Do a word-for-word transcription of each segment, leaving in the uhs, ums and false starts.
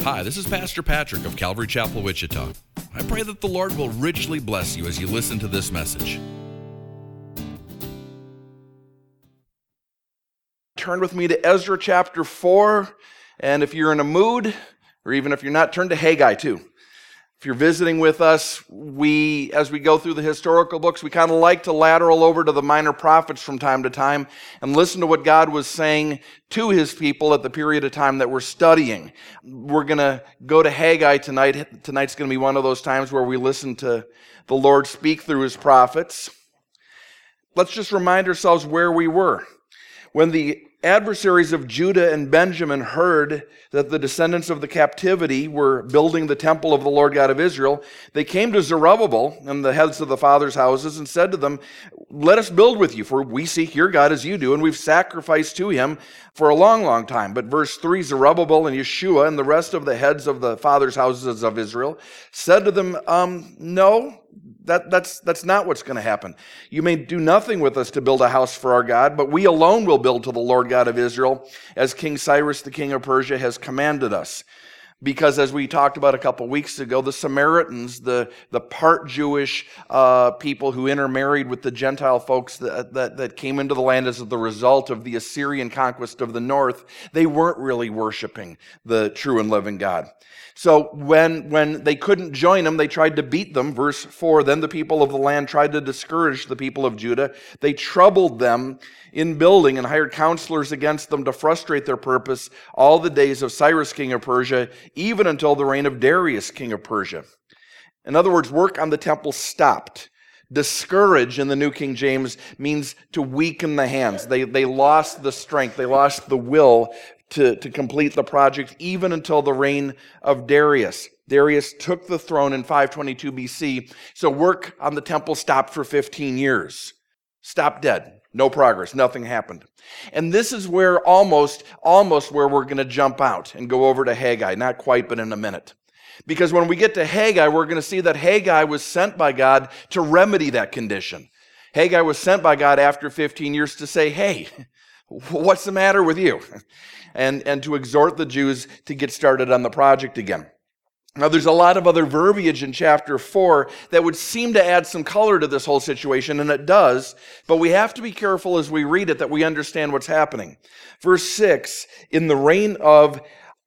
Hi, this is Pastor Patrick of Calvary Chapel, Wichita. I pray that the Lord will richly bless you as you listen to this message. Turn with me to Ezra chapter four, and if you're in a mood, or even if you're not, turn to Haggai too. If you're visiting with us, we, as we go through the historical books, we kind of like to lateral over to the minor prophets from time to time and listen to what God was saying to his people at the period of time that we're studying. We're going to go to Haggai tonight. Tonight's going to be one of those times where we listen to the Lord speak through his prophets. Let's just remind ourselves where we were. When the adversaries of Judah and Benjamin heard that the descendants of the captivity were building the temple of the Lord God of Israel, they came to Zerubbabel and the heads of the fathers' houses and said to them, "Let us build with you, for we seek your God as you do, and we've sacrificed to him for a long, long time." But verse three, Zerubbabel and Yeshua and the rest of the heads of the fathers' houses of Israel said to them, um, no, That, that's, that's not what's going to happen. You may do nothing with us to build a house for our God, but we alone will build to the Lord God of Israel, as King Cyrus, the king of Persia, has commanded us. Because as we talked about a couple weeks ago, the Samaritans, the, the part Jewish uh, people who intermarried with the Gentile folks that, that, that came into the land as the result of the Assyrian conquest of the north, they weren't really worshiping the true and living God. So when, when they couldn't join them, they tried to beat them. Verse four, then the people of the land tried to discourage the people of Judah. They troubled them in building and hired counselors against them to frustrate their purpose all the days of Cyrus, king of Persia, even until the reign of Darius, king of Persia. In other words, work on the temple stopped. Discourage in the New King James means to weaken the hands. They, they lost the strength. They lost the will to, to complete the project, even until the reign of Darius. Darius took the throne in five twenty-two B C, so work on the temple stopped for fifteen years. Stopped dead. No progress. Nothing happened. And this is where almost, almost where we're going to jump out and go over to Haggai. Not quite, but in a minute. Because when we get to Haggai, we're going to see that Haggai was sent by God to remedy that condition. Haggai was sent by God after fifteen years to say, hey, what's the matter with you? And, and to exhort the Jews to get started on the project again. Now, there's a lot of other verbiage in chapter four that would seem to add some color to this whole situation, and it does, but we have to be careful as we read it that we understand what's happening. Verse six, in the reign of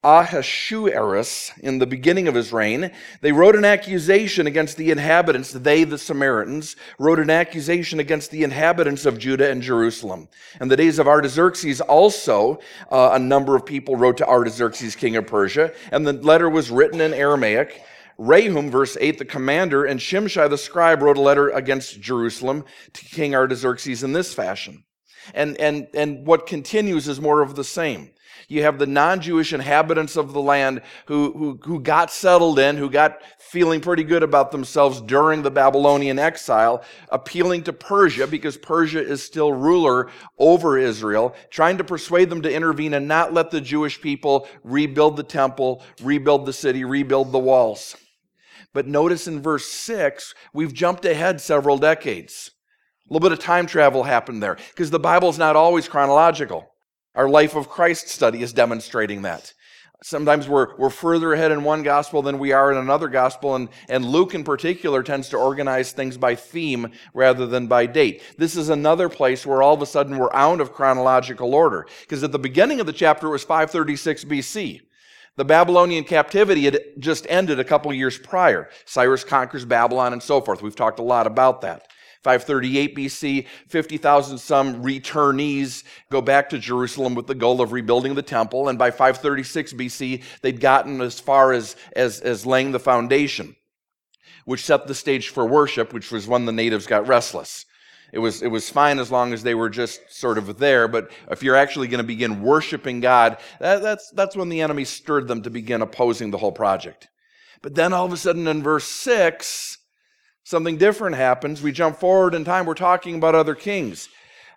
Ahasuerus, in the beginning of his reign, they wrote an accusation against the inhabitants, they, the Samaritans, wrote an accusation against the inhabitants of Judah and Jerusalem. In the days of Artaxerxes also, uh, a number of people wrote to Artaxerxes, king of Persia, and the letter was written in Aramaic. Rehum, verse eight, the commander, and Shimshai the scribe wrote a letter against Jerusalem to King Artaxerxes in this fashion. And, and, and what continues is more of the same. You have the non-Jewish inhabitants of the land who, who, who got settled in, who got feeling pretty good about themselves during the Babylonian exile, appealing to Persia because Persia is still ruler over Israel, trying to persuade them to intervene and not let the Jewish people rebuild the temple, rebuild the city, rebuild the walls. But notice in verse six, we've jumped ahead several decades. A little bit of time travel happened there because the Bible's not always chronological. Our Life of Christ study is demonstrating that. Sometimes we're, we're further ahead in one gospel than we are in another gospel, and, and Luke in particular tends to organize things by theme rather than by date. This is another place where all of a sudden we're out of chronological order, because at the beginning of the chapter it was five thirty-six B C. The Babylonian captivity had just ended a couple years prior. Cyrus conquers Babylon and so forth. We've talked a lot about that. five thirty-eight B C, fifty thousand some returnees go back to Jerusalem with the goal of rebuilding the temple. And by five thirty-six B C, they'd gotten as far as, as, as laying the foundation, which set the stage for worship, which was when the natives got restless. It was, it was fine as long as they were just sort of there, but if you're actually going to begin worshiping God, that, that's, that's when the enemy stirred them to begin opposing the whole project. But then all of a sudden in verse six, something different happens. We jump forward in time. We're talking about other kings.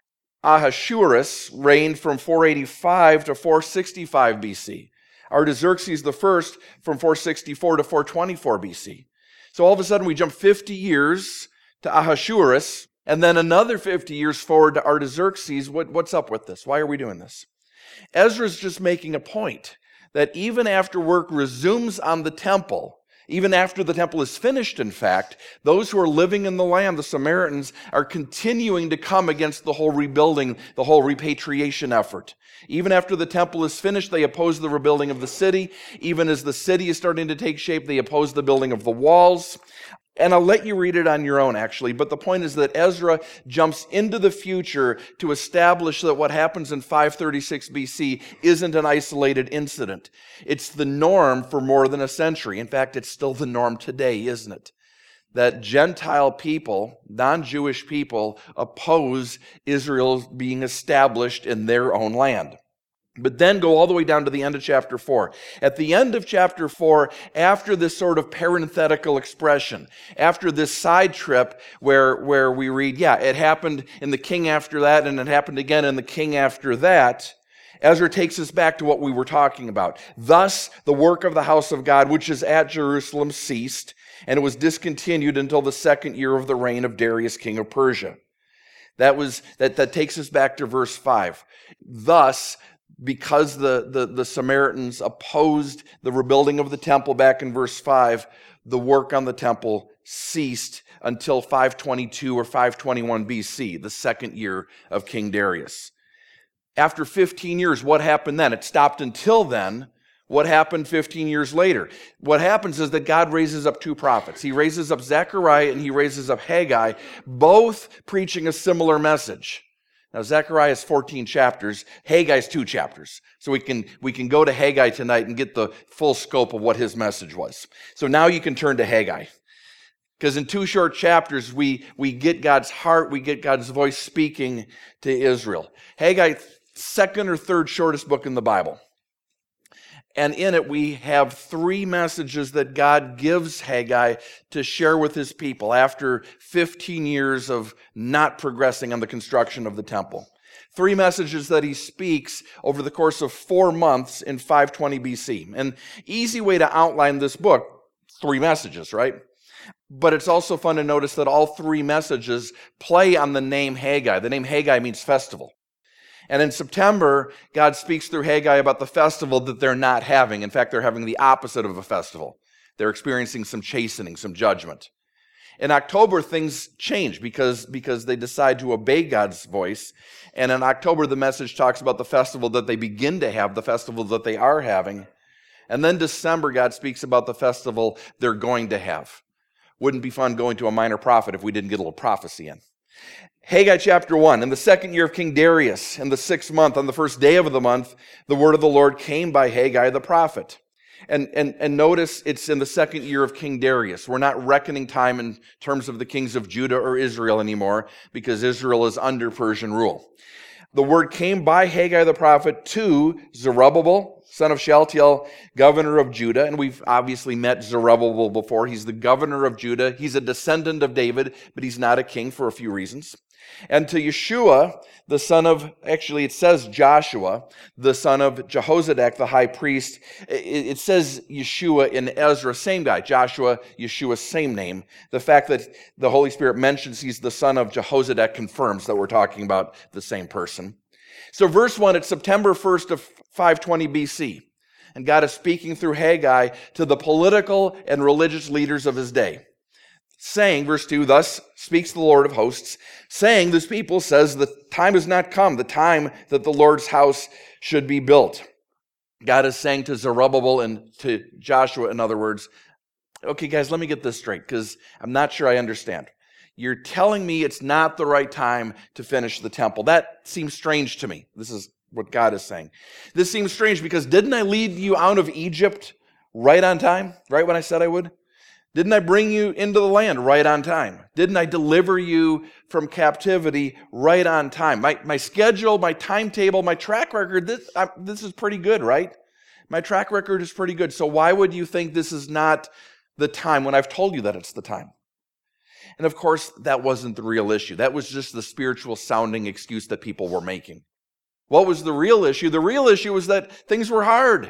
Ahasuerus reigned from four eighty-five to four sixty-five B C. Artaxerxes the first from four sixty-four to four twenty-four B C. So all of a sudden we jump fifty years to Ahasuerus, and then another fifty years forward to Artaxerxes. What, what's up with this? Why are we doing this? Ezra's just making a point that even after work resumes on the temple, even after the temple is finished, in fact, those who are living in the land, the Samaritans, are continuing to come against the whole rebuilding, the whole repatriation effort. Even after the temple is finished, they oppose the rebuilding of the city. Even as the city is starting to take shape, they oppose the building of the walls. And I'll let you read it on your own, actually, but the point is that Ezra jumps into the future to establish that what happens in five thirty-six B C isn't an isolated incident. It's the norm for more than a century. In fact, it's still the norm today, isn't it? That Gentile people, non-Jewish people, oppose Israel being established in their own land. But then go all the way down to the end of chapter four. At the end of chapter four, after this sort of parenthetical expression, after this side trip where, where we read, yeah, it happened in the king after that, and it happened again in the king after that, Ezra takes us back to what we were talking about. Thus, the work of the house of God, which is at Jerusalem, ceased, and it was discontinued until the second year of the reign of Darius, king of Persia. That was that, that takes us back to verse five. Thus, because the, the, the Samaritans opposed the rebuilding of the temple back in verse five, the work on the temple ceased until five twenty-two or five twenty-one B C, the second year of King Darius. After fifteen years, what happened then? It stopped until then. What happened fifteen years later? What happens is that God raises up two prophets. He raises up Zechariah and he raises up Haggai, both preaching a similar message. Now, Zechariah is fourteen chapters. Haggai is two chapters. So we can, we can go to Haggai tonight and get the full scope of what his message was. So now you can turn to Haggai. Because in two short chapters, we, we get God's heart, we get God's voice speaking to Israel. Haggai, second or third shortest book in the Bible. And in it, we have three messages that God gives Haggai to share with his people after fifteen years of not progressing on the construction of the temple. Three messages that he speaks over the course of four months in five twenty B C. An easy way to outline this book, three messages, right? But it's also fun to notice that all three messages play on the name Haggai. The name Haggai means festival. And in September, God speaks through Haggai about the festival that they're not having. In fact, they're having the opposite of a festival. They're experiencing some chastening, some judgment. In October, things change because, because they decide to obey God's voice. And in October, the message talks about the festival that they begin to have, the festival that they are having. And then December, God speaks about the festival they're going to have. Wouldn't be fun going to a minor prophet if we didn't get a little prophecy in. Haggai chapter one, in the second year of King Darius, in the sixth month, on the first day of the month, the word of the Lord came by Haggai the prophet. And, and, and notice it's in the second year of King Darius. We're not reckoning time in terms of the kings of Judah or Israel anymore because Israel is under Persian rule. The word came by Haggai the prophet to Zerubbabel, son of Shealtiel, governor of Judah. And we've obviously met Zerubbabel before. He's the governor of Judah. He's a descendant of David, but he's not a king for a few reasons. And to Yeshua, the son of, actually it says Joshua, the son of Jehozadak, the high priest. It, it says Yeshua in Ezra, same guy. Joshua, Yeshua, same name. The fact that the Holy Spirit mentions he's the son of Jehozadak confirms that we're talking about the same person. So verse one, it's September first of five twenty B C. And God is speaking through Haggai to the political and religious leaders of his day. Saying, verse two, thus speaks the Lord of hosts, saying, this people says, the time has not come, the time that the Lord's house should be built. God is saying to Zerubbabel and to Joshua, in other words, okay, guys, let me get this straight, because I'm not sure I understand. You're telling me it's not the right time to finish the temple. That seems strange to me. This is what God is saying. This seems strange because didn't I lead you out of Egypt right on time? Right when I said I would? Didn't I bring you into the land right on time? Didn't I deliver you from captivity right on time? My, my schedule, my timetable, my track record, this, I, this is pretty good, right? My track record is pretty good. So why would you think this is not the time when I've told you that it's the time? And of course, that wasn't the real issue. That was just the spiritual sounding excuse that people were making. What was the real issue? The real issue was that things were hard.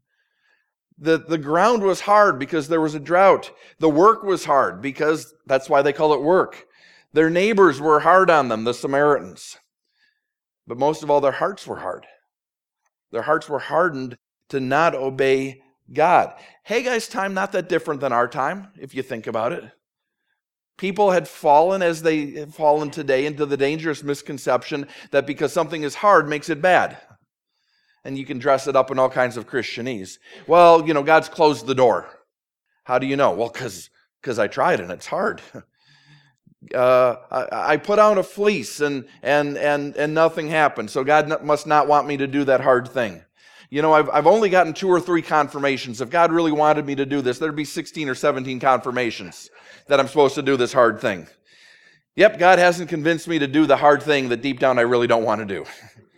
The, the ground was hard because there was a drought. The work was hard because that's why they call it work. Their neighbors were hard on them, the Samaritans. But most of all, their hearts were hard. Their hearts were hardened to not obey God. Haggai's time, not that different than our time, if you think about it. People had fallen, as they have fallen today, into the dangerous misconception that because something is hard makes it bad. And you can dress it up in all kinds of Christianese. Well, you know, God's closed the door. How do you know? Well, because because I tried and it's hard. Uh, I, I put out a fleece and and and and nothing happened. So God must not want me to do that hard thing. You know, I've I've only gotten two or three confirmations. If God really wanted me to do this, there'd be sixteen or seventeen confirmations that I'm supposed to do this hard thing. Yep, God hasn't convinced me to do the hard thing that deep down I really don't want to do.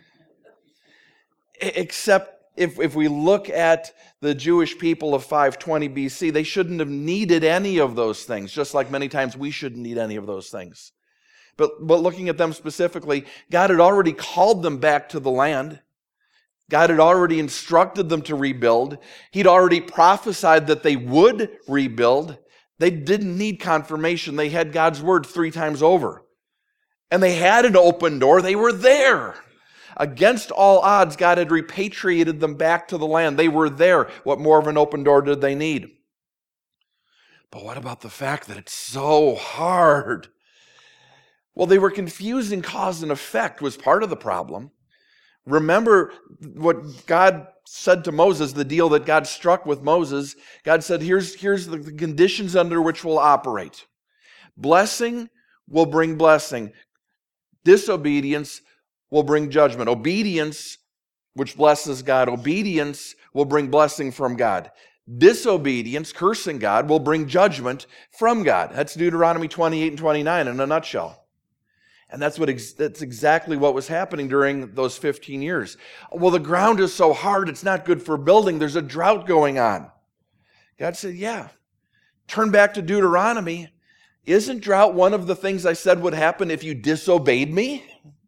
Except if if we look at the Jewish people of five twenty B C, they shouldn't have needed any of those things, just like many times we shouldn't need any of those things. But, but looking at them specifically, God had already called them back to the land. God had already instructed them to rebuild. He'd already prophesied that they would rebuild. They didn't need confirmation. They had God's word three times over. And they had an open door. They were there. Against all odds, God had repatriated them back to the land. They were there. What more of an open door did they need? But what about the fact that it's so hard? Well, they were confusing cause and effect was part of the problem. Remember what God said to Moses, the deal that God struck with Moses. God said, here's, here's the conditions under which we'll operate. Blessing will bring blessing. Disobedience will bring judgment. Obedience, which blesses God, obedience will bring blessing from God. Disobedience, cursing God, will bring judgment from God. That's Deuteronomy twenty-eight and twenty-nine in a nutshell. And that's what ex- that's exactly what was happening during those fifteen years. Well, the ground is so hard, it's not good for building. There's a drought going on. God said, yeah, turn back to Deuteronomy. Isn't drought one of the things I said would happen if you disobeyed me?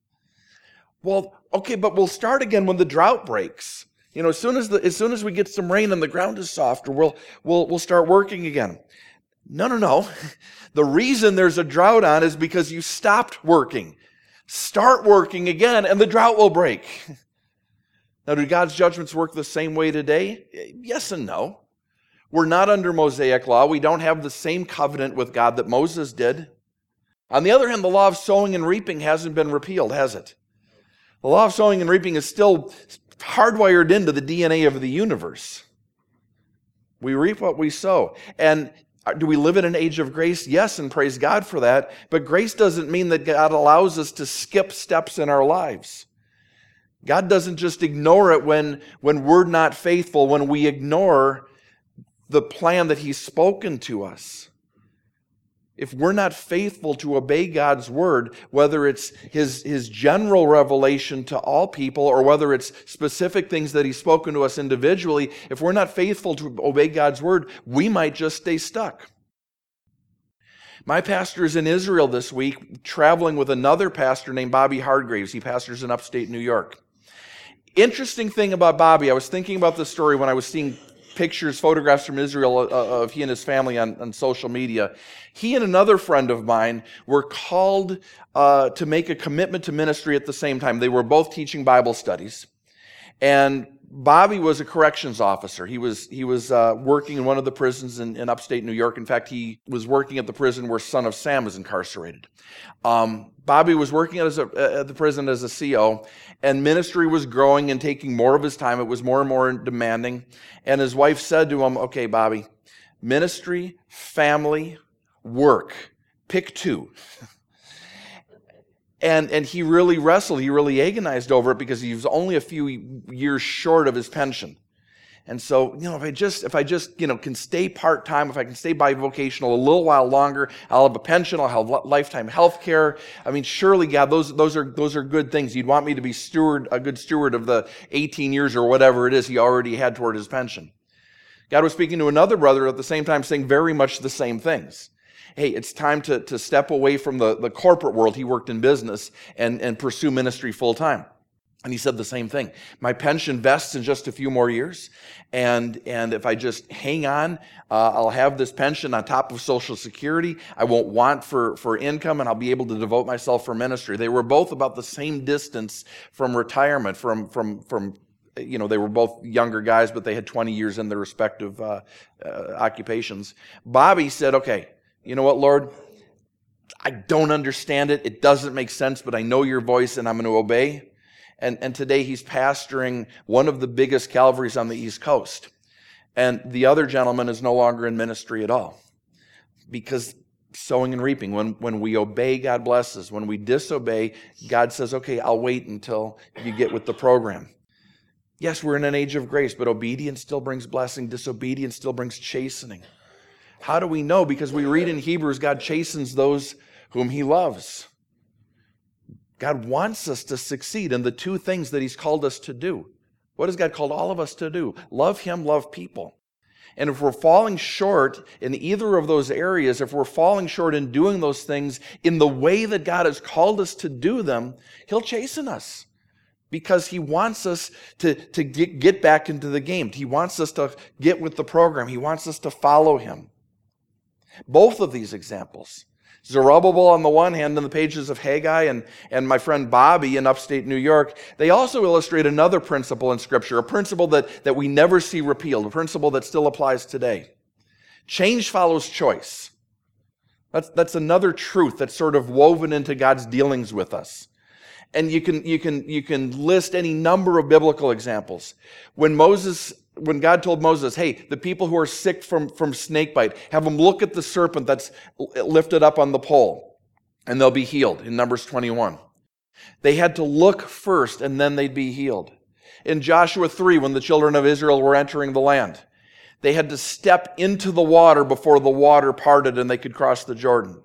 Well, okay, but we'll start again when the drought breaks. You know, as soon as the as soon as we get some rain and the ground is softer, we'll we'll we'll start working again. No, no, no. The reason there's a drought on is because you stopped working. Start working again, and the drought will break. Now, do God's judgments work the same way today? Yes and no. We're not under Mosaic law. We don't have the same covenant with God that Moses did. On the other hand, the law of sowing and reaping hasn't been repealed, has it? The law of sowing and reaping is still hardwired into the D N A of the universe. We reap what we sow. And do we live in an age of grace? Yes, and praise God for that. But grace doesn't mean that God allows us to skip steps in our lives. God doesn't just ignore it when, when we're not faithful, when we ignore the plan that He's spoken to us. If we're not faithful to obey God's word, whether it's his, his general revelation to all people or whether it's specific things that He's spoken to us individually, if we're not faithful to obey God's word, we might just stay stuck. My pastor is in Israel this week, traveling with another pastor named Bobby Hardgraves. He pastors in upstate New York. Interesting thing about Bobby, I was thinking about this story when I was seeing pictures, photographs from Israel uh, of he and his family on, on social media. He and another friend of mine were called uh, to make a commitment to ministry at the same time. They were both teaching Bible studies. And Bobby was a corrections officer. He was he was uh, working in one of the prisons in, in upstate New York. In fact, he was working at the prison where Son of Sam was incarcerated. Um, Bobby was working as a, at the prison as a C O, and ministry was growing and taking more of his time. It was more and more demanding. And his wife said to him, okay, Bobby, ministry, family, work, pick two. And and he really wrestled, he really agonized over it because he was only a few years short of his pension. And so, you know, if I just, if I just, you know, can stay part-time, if I can stay bivocational a little while longer, I'll have a pension, I'll have lifetime health care. I mean, surely, God, those those are those are good things. You'd want me to be steward, a good steward of the eighteen years or whatever it is he already had toward his pension. God was speaking to another brother at the same time saying very much the same things. Hey, it's time to, to step away from the, the corporate world. He worked in business and, and pursue ministry full time. And he said the same thing. My pension vests in just a few more years. And, and if I just hang on, uh, I'll have this pension on top of Social Security. I won't want for, for income, and I'll be able to devote myself for ministry. They were both about the same distance from retirement, from, from, from you know, they were both younger guys, but they had twenty years in their respective uh, uh, occupations. Bobby said, okay, you know what, Lord? I don't understand it. It doesn't make sense, but I know your voice and I'm going to obey. And, and today he's pastoring one of the biggest Calvaries on the East Coast. And the other gentleman is no longer in ministry at all. Because sowing and reaping, when, when we obey, God blesses. When we disobey, God says, okay, I'll wait until you get with the program. Yes, we're in an age of grace, but obedience still brings blessing. Disobedience still brings chastening. How do we know? Because we read in Hebrews, God chastens those whom he loves. God wants us to succeed in the two things that he's called us to do. What has God called all of us to do? Love him, love people. And if we're falling short in either of those areas, if we're falling short in doing those things in the way that God has called us to do them, he'll chasten us. Because he wants us to, to get, get back into the game. He wants us to get with the program. He wants us to follow him. Both of these examples, Zerubbabel on the one hand in the pages of Haggai, and, and my friend Bobby in upstate New York, they also illustrate another principle in Scripture, a principle that, that we never see repealed, a principle that still applies today. Change follows choice. That's, that's another truth that's sort of woven into God's dealings with us. And you can, you can, you can list any number of biblical examples. When Moses When God told Moses, hey, the people who are sick from, from snake bite, have them look at the serpent that's lifted up on the pole, and they'll be healed, in Numbers twenty-one. They had to look first, and then they'd be healed. In Joshua three, when the children of Israel were entering the land, they had to step into the water before the water parted and they could cross the Jordan.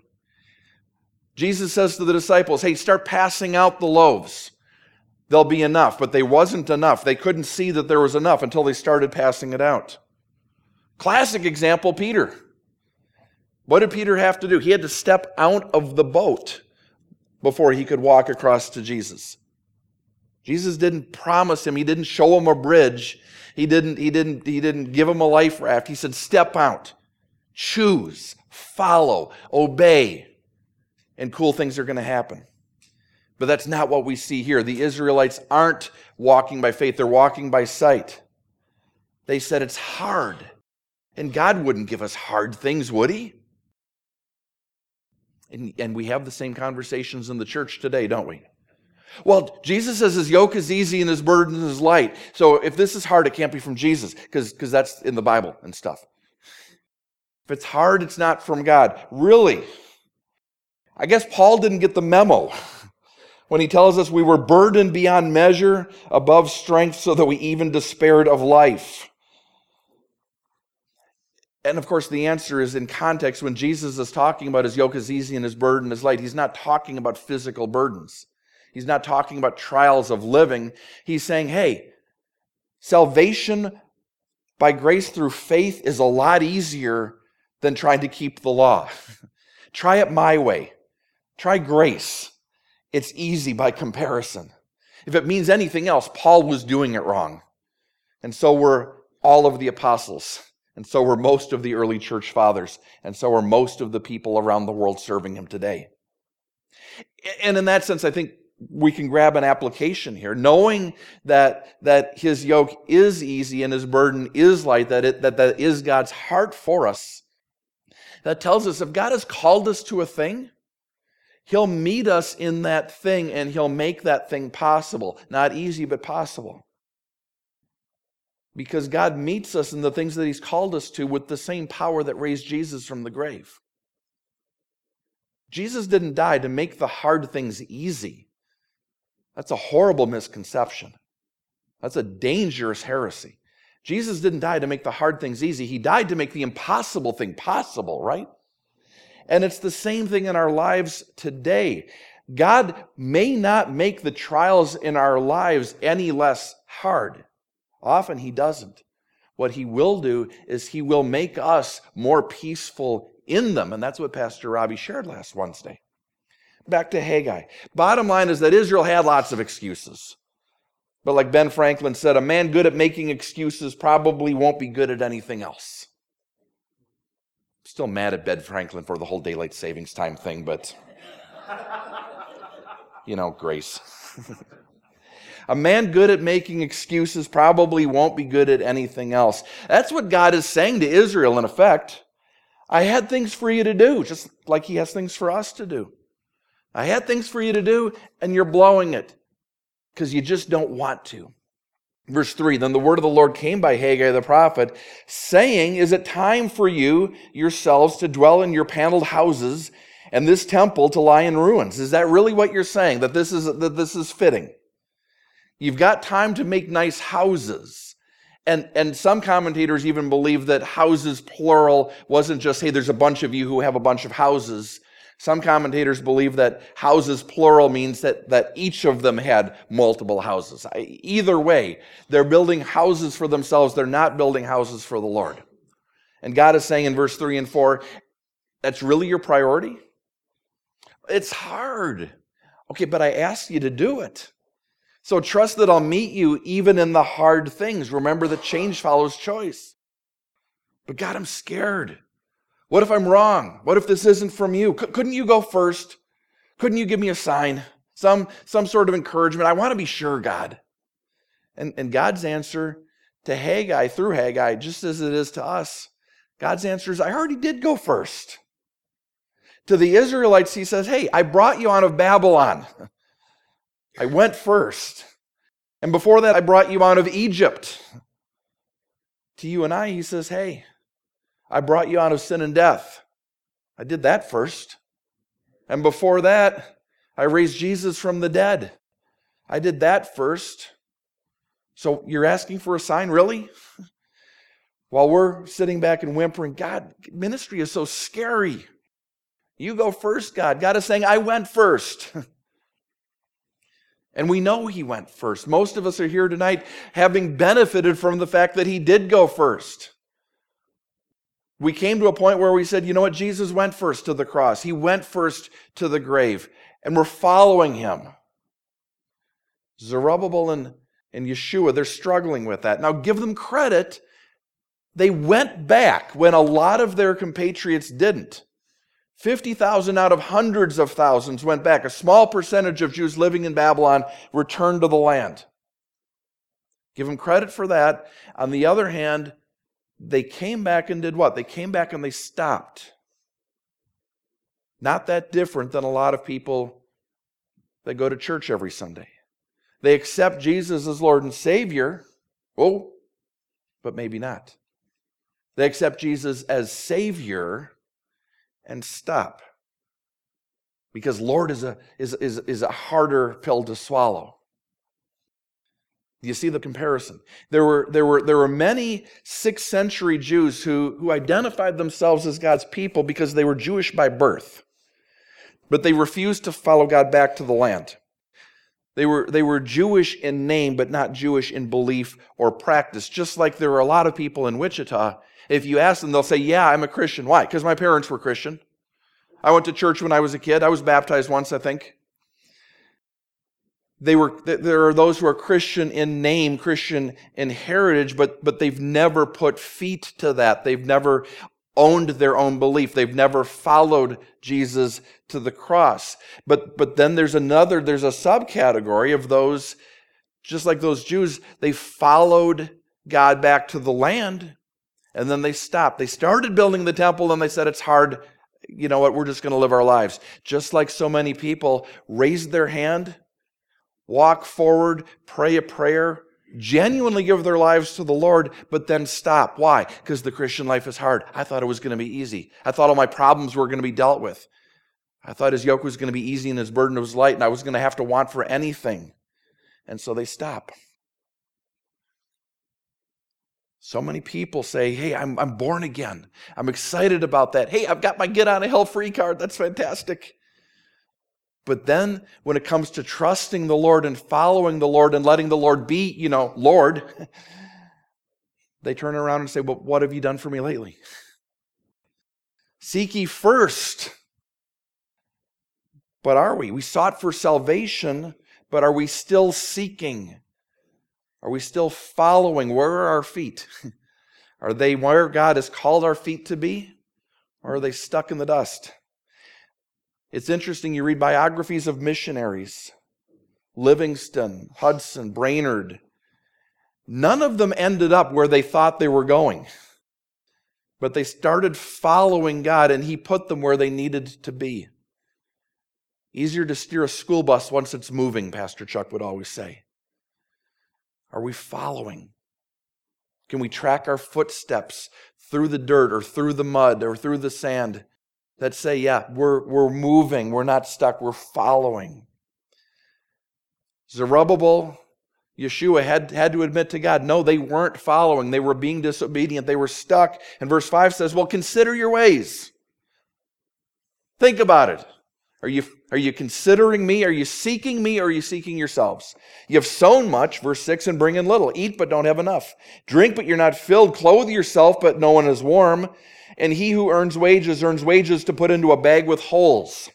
Jesus says to the disciples, hey, start passing out the loaves. There'll be enough, but they wasn't enough. They couldn't see that there was enough until they started passing it out. Classic example, Peter. What did Peter have to do? He had to step out of the boat before he could walk across to Jesus. Jesus didn't promise him. He didn't show him a bridge. He didn't, he didn't, he didn't give him a life raft. He said, step out, choose, follow, obey, and cool things are going to happen. But that's not what we see here. The Israelites aren't walking by faith. They're walking by sight. They said it's hard. And God wouldn't give us hard things, would he? And, and we have the same conversations in the church today, don't we? Well, Jesus says his yoke is easy and his burden is light. So if this is hard, it can't be from Jesus, because because that's in the Bible and stuff. If it's hard, it's not from God. Really? I guess Paul didn't get the memo when he tells us we were burdened beyond measure, above strength, so that we even despaired of life. And of course, the answer is in context. When Jesus is talking about his yoke is easy and his burden is light, he's not talking about physical burdens. He's not talking about trials of living. He's saying, hey, salvation by grace through faith is a lot easier than trying to keep the law. Try it my way. Try grace. It's easy by comparison. If it means anything else, Paul was doing it wrong. And so were all of the apostles. And so were most of the early church fathers. And so are most of the people around the world serving him today. And in that sense, I think we can grab an application here, knowing that, that his yoke is easy and his burden is light, that, it, that that is God's heart for us. That tells us if God has called us to a thing, he'll meet us in that thing and he'll make that thing possible. Not easy, but possible. Because God meets us in the things that he's called us to with the same power that raised Jesus from the grave. Jesus didn't die to make the hard things easy. That's a horrible misconception. That's a dangerous heresy. Jesus didn't die to make the hard things easy. He died to make the impossible thing possible, right? And it's the same thing in our lives today. God may not make the trials in our lives any less hard. Often he doesn't. What he will do is he will make us more peaceful in them. And that's what Pastor Robbie shared last Wednesday. Back to Haggai. Bottom line is that Israel had lots of excuses. But like Ben Franklin said, a man good at making excuses probably won't be good at anything else. I'm still mad at Ben Franklin for the whole daylight savings time thing, but, you know, grace. A man good at making excuses probably won't be good at anything else. That's what God is saying to Israel, in effect. I had things for you to do, just like he has things for us to do. I had things for you to do, and you're blowing it because you just don't want to. Verse three, then the word of the Lord came by Haggai the prophet, saying, is it time for you yourselves to dwell in your paneled houses and this temple to lie in ruins? Is that really what you're saying, that this is, that this is fitting? You've got time to make nice houses. And, and some commentators even believe that houses, plural, wasn't just, hey, there's a bunch of you who have a bunch of houses. Some commentators believe that houses, plural, means that, that each of them had multiple houses. Either way, they're building houses for themselves. They're not building houses for the Lord. And God is saying in verse three and four, that's really your priority? It's hard. Okay, but I asked you to do it. So trust that I'll meet you even in the hard things. Remember that change follows choice. But God, I'm scared. What if I'm wrong? What if this isn't from you? C- couldn't you go first? Couldn't you give me a sign? Some, some sort of encouragement? I want to be sure, God. And, and God's answer to Haggai, through Haggai, just as it is to us, God's answer is, I already did go first. To the Israelites, he says, hey, I brought you out of Babylon. I went first. And before that, I brought you out of Egypt. To you and I, he says, hey, I brought you out of sin and death. I did that first. And before that, I raised Jesus from the dead. I did that first. So you're asking for a sign, really? While we're sitting back and whimpering, God, ministry is so scary. You go first, God. God is saying, I went first. And we know he went first. Most of us are here tonight having benefited from the fact that he did go first. We came to a point where we said, you know what, Jesus went first to the cross. He went first to the grave. And we're following him. Zerubbabel and, and Yeshua, they're struggling with that. Now give them credit. They went back when a lot of their compatriots didn't. fifty thousand out of hundreds of thousands went back. A small percentage of Jews living in Babylon returned to the land. Give them credit for that. On the other hand, they came back and did what? They came back and they stopped. Not that different than a lot of people that go to church every Sunday. They accept Jesus as Lord and Savior. Oh, but maybe not. They accept Jesus as Savior and stop. Because Lord is a, is, is, is a harder pill to swallow. Do you see the comparison? There were, there were, there were many sixth century Jews who, who identified themselves as God's people because they were Jewish by birth. But they refused to follow God back to the land. They were, they were Jewish in name, but not Jewish in belief or practice. Just like there were a lot of people in Wichita, if you ask them, they'll say, yeah, I'm a Christian. Why? Because my parents were Christian. I went to church when I was a kid. I was baptized once, I think. They were, there are those who are Christian in name, Christian in heritage, but, but they've never put feet to that. They've never owned their own belief. They've never followed Jesus to the cross. But, but then there's another, there's a subcategory of those, just like those Jews, they followed God back to the land, and then they stopped. They started building the temple, and they said, it's hard. You know what? We're just going to live our lives. Just like so many people raised their hand, walk forward, pray a prayer, genuinely give their lives to the Lord, but then stop. Why? Because the Christian life is hard. I thought it was going to be easy. I thought all my problems were going to be dealt with. I thought his yoke was going to be easy and his burden was light, and I was going to have to want for anything. And so they stop. So many people say, hey, I'm, I'm born again. I'm excited about that. Hey, I've got my get on a hill free card. That's fantastic. But then when it comes to trusting the Lord and following the Lord and letting the Lord be, you know, Lord, they turn around and say, well, what have you done for me lately? Seek ye first. But are we? We sought for salvation, but are we still seeking? Are we still following? Where are our feet? Are they where God has called our feet to be? Or are they stuck in the dust? It's interesting, you read biographies of missionaries. Livingston, Hudson, Brainerd. None of them ended up where they thought they were going. But they started following God, and He put them where they needed to be. Easier to steer a school bus once it's moving, Pastor Chuck would always say. Are we following? Can we track our footsteps through the dirt or through the mud or through the sand that say, yeah, we're, we're moving, we're not stuck, we're following? Zerubbabel, Yeshua had, had to admit to God, no, they weren't following. They were being disobedient. They were stuck. And verse five says, well, consider your ways. Think about it. Are you, are you considering me? Are you seeking me? Or are you seeking yourselves? You have sown much, verse six, and bring in little. Eat, but don't have enough. Drink, but you're not filled. Clothe yourself, but no one is warm. And he who earns wages, earns wages to put into a bag with holes.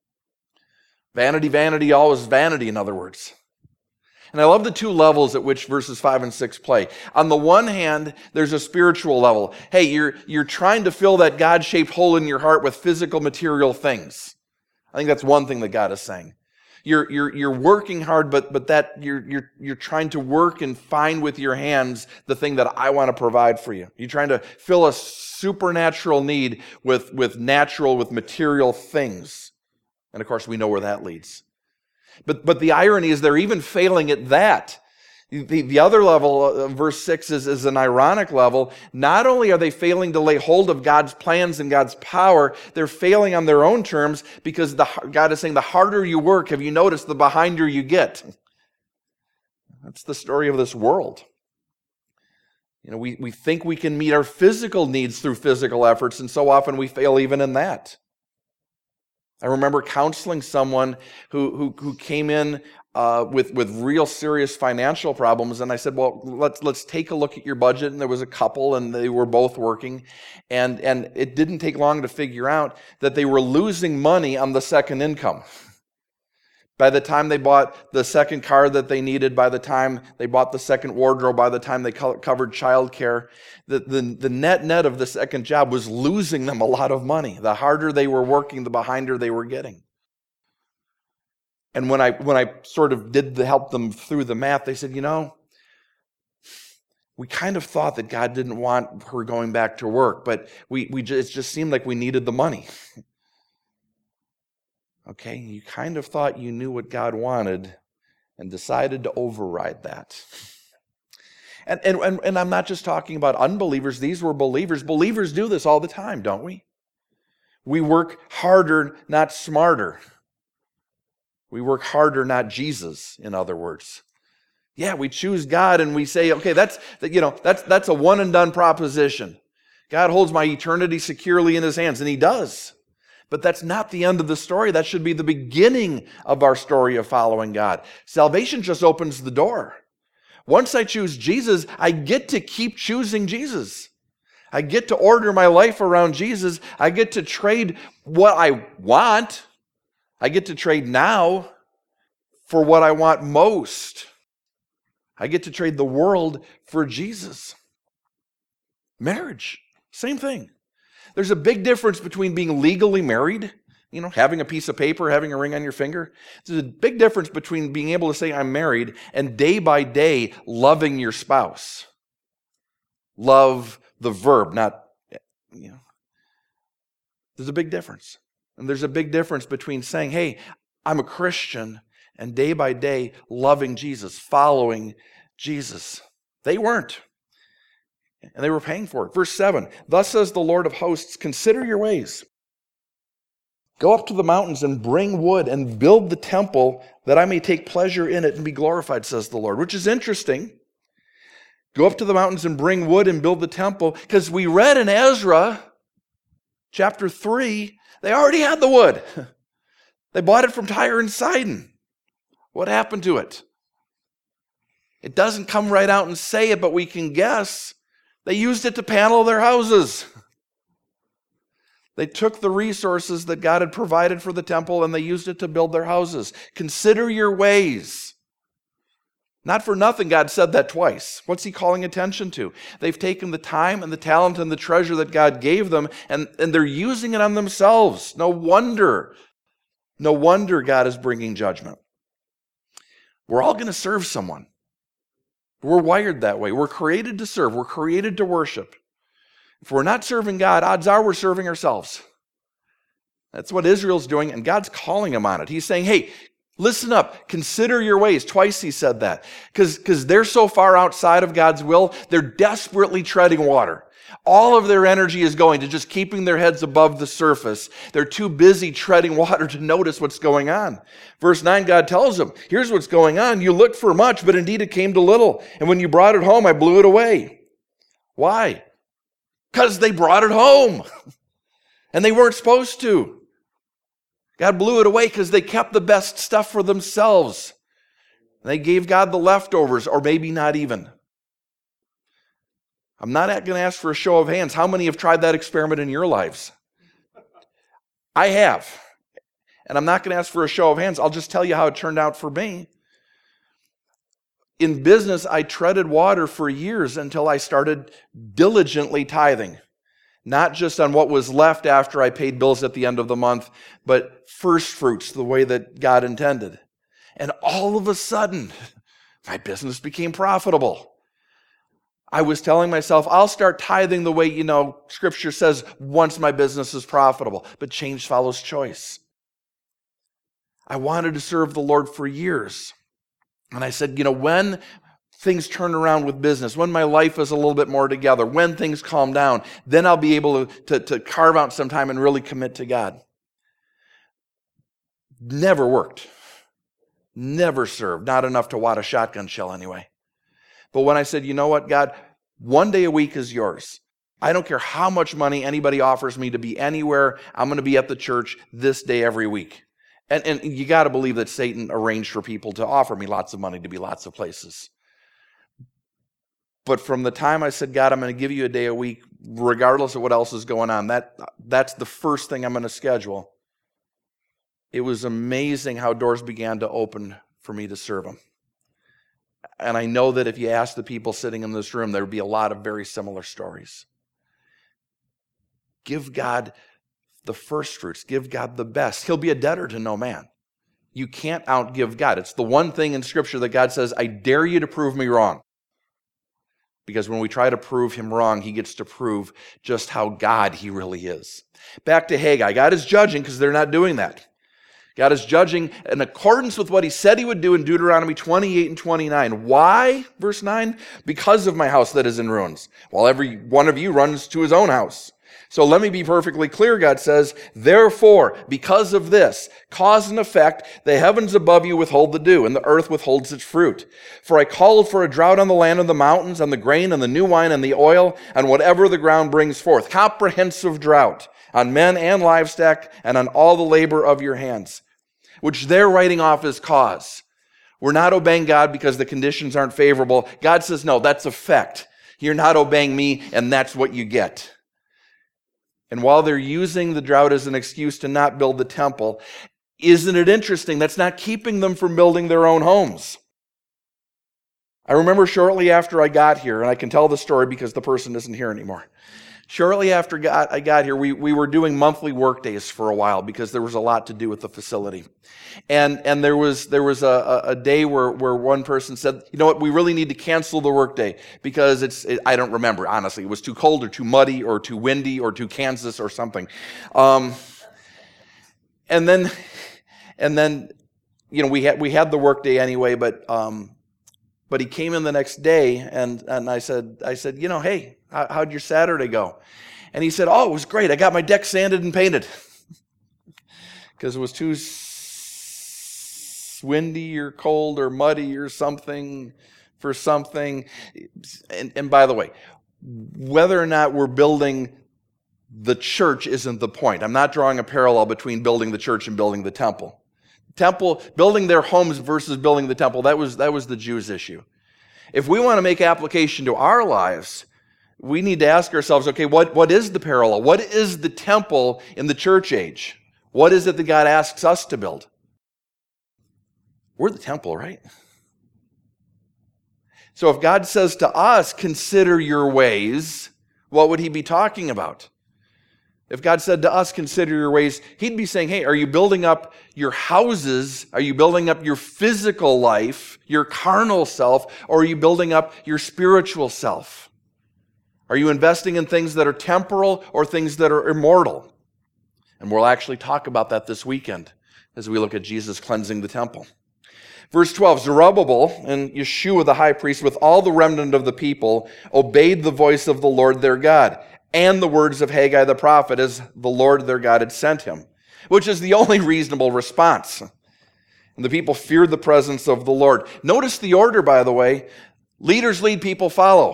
Vanity, vanity, always vanity, in other words. And I love the two levels at which verses five and six play. On the one hand, there's a spiritual level. Hey, you're, you're trying to fill that God-shaped hole in your heart with physical, material things. I think that's one thing that God is saying. You're, you're, you're working hard, but, but that you're, you're, you're trying to work and find with your hands the thing that I want to provide for you. You're trying to fill a supernatural need with, with natural, with material things. And of course, we know where that leads. But, but the irony is they're even failing at that. The, the other level, uh, verse six, is, is an ironic level. Not only are they failing to lay hold of God's plans and God's power, they're failing on their own terms because the, God is saying the harder you work, have you noticed, the behinder you get. That's the story of this world. You know, we, we think we can meet our physical needs through physical efforts, and so often we fail even in that. I remember counseling someone who who, who came in uh, with with real serious financial problems, and I said, "Well, let's let's take a look at your budget." And there was a couple, and they were both working, and and it didn't take long to figure out that they were losing money on the second income. By the time they bought the second car that they needed, by the time they bought the second wardrobe, by the time they co- covered childcare, the, the, the net net of the second job was losing them a lot of money. The harder they were working, the behinder they were getting. And when I when I sort of did the, help them through the math, they said, you know, we kind of thought that God didn't want her going back to work, but we we just, it just seemed like we needed the money. Okay, you kind of thought you knew what God wanted and decided to override that. And, and, and, and I'm not just talking about unbelievers. These were believers. Believers do this all the time, don't we? We work harder, not smarter. We work harder, not Jesus, in other words. Yeah, we choose God and we say, okay, that's, you know, that's, that's a one and done proposition. God holds my eternity securely in His hands, and He does. But that's not the end of the story. That should be the beginning of our story of following God. Salvation just opens the door. Once I choose Jesus, I get to keep choosing Jesus. I get to order my life around Jesus. I get to trade what I want. I get to trade now for what I want most. I get to trade the world for Jesus. Marriage, same thing. There's a big difference between being legally married, you know, having a piece of paper, having a ring on your finger. There's a big difference between being able to say I'm married and day by day loving your spouse. Love the verb, not, you know. There's a big difference. And there's a big difference between saying, hey, I'm a Christian, and day by day loving Jesus, following Jesus. They weren't. And they were paying for it. Verse seven, thus says the Lord of hosts, consider your ways. Go up to the mountains and bring wood and build the temple that I may take pleasure in it and be glorified, says the Lord. Which is interesting. Go up to the mountains and bring wood and build the temple. Because we read in Ezra chapter three, they already had the wood. They bought it from Tyre and Sidon. What happened to it? It doesn't come right out and say it, but we can guess. They used it to panel their houses. They took the resources that God had provided for the temple and they used it to build their houses. Consider your ways. Not for nothing, God said that twice. What's He calling attention to? They've taken the time and the talent and the treasure that God gave them, and, and they're using it on themselves. No wonder. No wonder God is bringing judgment. We're all going to serve someone. We're wired that way. We're created to serve. We're created to worship. If we're not serving God, odds are we're serving ourselves. That's what Israel's doing, and God's calling them on it. He's saying, hey, listen up. Consider your ways. Twice he said that. Because they're so far outside of God's will, they're desperately treading water. All of their energy is going to just keeping their heads above the surface. They're too busy treading water to notice what's going on. Verse nine, God tells them, here's what's going on. You looked for much, but indeed it came to little. And when you brought it home, I blew it away. Why? Because they brought it home. And they weren't supposed to. God blew it away because they kept the best stuff for themselves. They gave God the leftovers, or maybe not even. I'm not going to ask for a show of hands. How many have tried that experiment in your lives? I have. And I'm not going to ask for a show of hands. I'll just tell you how it turned out for me. In business, I treaded water for years until I started diligently tithing. Not just on what was left after I paid bills at the end of the month, but first fruits, the way that God intended. And all of a sudden, my business became profitable. I was telling myself, I'll start tithing the way, you know, Scripture says, once my business is profitable. But change follows choice. I wanted to serve the Lord for years. And I said, you know, when things turn around with business, when my life is a little bit more together, when things calm down, then I'll be able to, to, to carve out some time and really commit to God. Never worked. Never served. Not enough to wad a shotgun shell anyway. But when I said, you know what, God, one day a week is yours. I don't care how much money anybody offers me to be anywhere. I'm going to be at the church this day every week. And, and you got to believe that Satan arranged for people to offer me lots of money to be lots of places. But from the time I said, God, I'm going to give you a day a week, regardless of what else is going on, that that's the first thing I'm going to schedule. It was amazing how doors began to open for me to serve him. And I know that if you ask the people sitting in this room, there would be a lot of very similar stories. Give God the first fruits. Give God the best. He'll be a debtor to no man. You can't outgive God. It's the one thing in Scripture that God says, I dare you to prove me wrong. Because when we try to prove him wrong, he gets to prove just how God he really is. Back to Haggai. God is judging because they're not doing that. God is judging in accordance with what he said he would do in Deuteronomy twenty-eight and twenty-nine. Why? Verse nine, because of my house that is in ruins, while every one of you runs to his own house. So let me be perfectly clear, God says, therefore, because of this, cause and effect, the heavens above you withhold the dew, and the earth withholds its fruit. For I called for a drought on the land of the mountains, on the grain, and the new wine, and the oil, and whatever the ground brings forth. Comprehensive drought on men and livestock, and on all the labor of your hands, which they're writing off as cause. We're not obeying God because the conditions aren't favorable. God says, no, that's effect. You're not obeying me, and that's what you get. And while they're using the drought as an excuse to not build the temple, isn't it interesting? That's not keeping them from building their own homes. I remember shortly after I got here, and I can tell the story because the person isn't here anymore. Shortly after got, I got here, we, we were doing monthly work days for a while because there was a lot to do with the facility. And and there was there was a, a day where, where one person said, you know what, we really need to cancel the work day because it's, it, I don't remember, honestly. It was too cold or too muddy or too windy or too Kansas or something. Um, and then, and then, you know, we had we had the work day anyway, but um, but he came in the next day and, and I said, I said, you know, hey, how, how'd your Saturday go? And he said, oh, it was great. I got my deck sanded and painted because it was too windy or cold or muddy or something for something. And, and by the way, whether or not we're building the church isn't the point. I'm not drawing a parallel between building the church and building the temple. Temple, building their homes versus building the temple, that was, that was the Jews' issue. If we want to make application to our lives, we need to ask ourselves, okay, what, what is the parallel? What is the temple in the church age? What is it that God asks us to build? We're the temple, right? So if God says to us, consider your ways, what would he be talking about? If God said to us, consider your ways, he'd be saying, hey, are you building up your houses? Are you building up your physical life, your carnal self, or are you building up your spiritual self? Are you investing in things that are temporal or things that are immortal? And we'll actually talk about that this weekend as we look at Jesus cleansing the temple. Verse twelve, Zerubbabel and Yeshua the high priest with all the remnant of the people obeyed the voice of the Lord their God and the words of Haggai the prophet as the Lord their God had sent him, which is the only reasonable response. And the people feared the presence of the Lord. Notice the order, by the way. Leaders lead, people follow.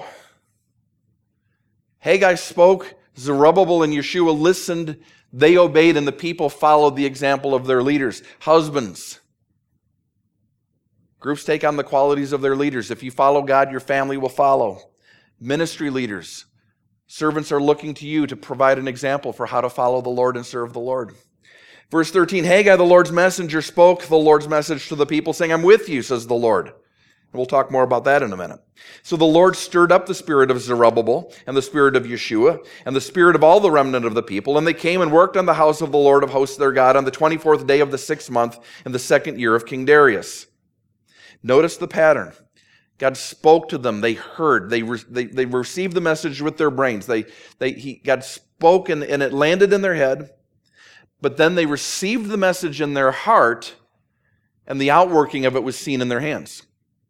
Haggai spoke, Zerubbabel and Yeshua listened, they obeyed, and the people followed the example of their leaders. Husbands, groups take on the qualities of their leaders. If you follow God, your family will follow. Ministry leaders, servants are looking to you to provide an example for how to follow the Lord and serve the Lord. Verse thirteen, Haggai, the Lord's messenger, spoke the Lord's message to the people, saying, I'm with you, says the Lord. And we'll talk more about that in a minute. So the Lord stirred up the spirit of Zerubbabel and the spirit of Yeshua and the spirit of all the remnant of the people, and they came and worked on the house of the Lord of hosts their God on the twenty-fourth day of the sixth month in the second year of King Darius. Notice the pattern. God spoke to them. They heard. They, re- they, they received the message with their brains. They, they, he, God spoke and, and it landed in their head. But then they received the message in their heart, and the outworking of it was seen in their hands.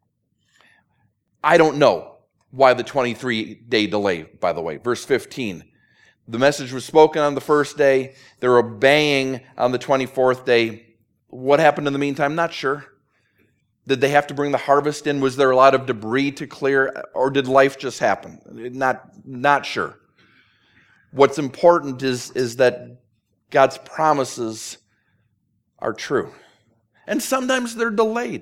I don't know why the twenty-three day delay, by the way. Verse fifteen. The message was spoken on the first day. They're obeying on the twenty-fourth day. What happened in the meantime? Not sure. Did they have to bring the harvest in? Was there a lot of debris to clear? Or did life just happen? Not, not sure. What's important is, is that God's promises are true. And sometimes they're delayed.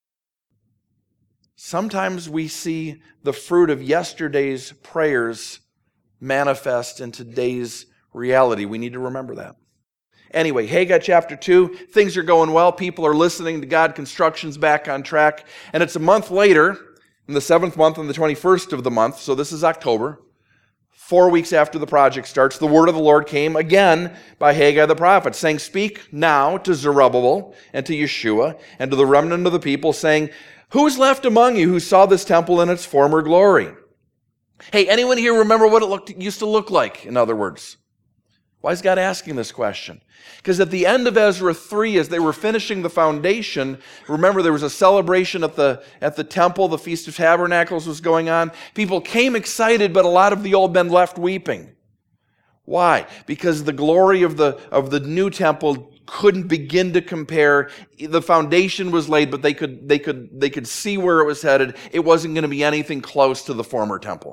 Sometimes we see the fruit of yesterday's prayers manifest in today's reality. We need to remember that. Anyway, Haggai chapter two, things are going well. People are listening to God. Construction's back on track. And it's a month later, in the seventh month on the twenty-first of the month, so this is October, four weeks after the project starts, the word of the Lord came again by Haggai the prophet, saying, Speak now to Zerubbabel and to Yeshua and to the remnant of the people, saying, Who is left among you who saw this temple in its former glory? Hey, anyone here remember what it looked, used to look like, in other words? Why is God asking this question? Because at the end of Ezra three, as they were finishing the foundation, remember there was a celebration at the, at the temple, the Feast of Tabernacles was going on. People came excited, but a lot of the old men left weeping. Why? Because the glory of the, of the new temple couldn't begin to compare. The foundation was laid, but they could, they could, they could see where it was headed. It wasn't going to be anything close to the former temple.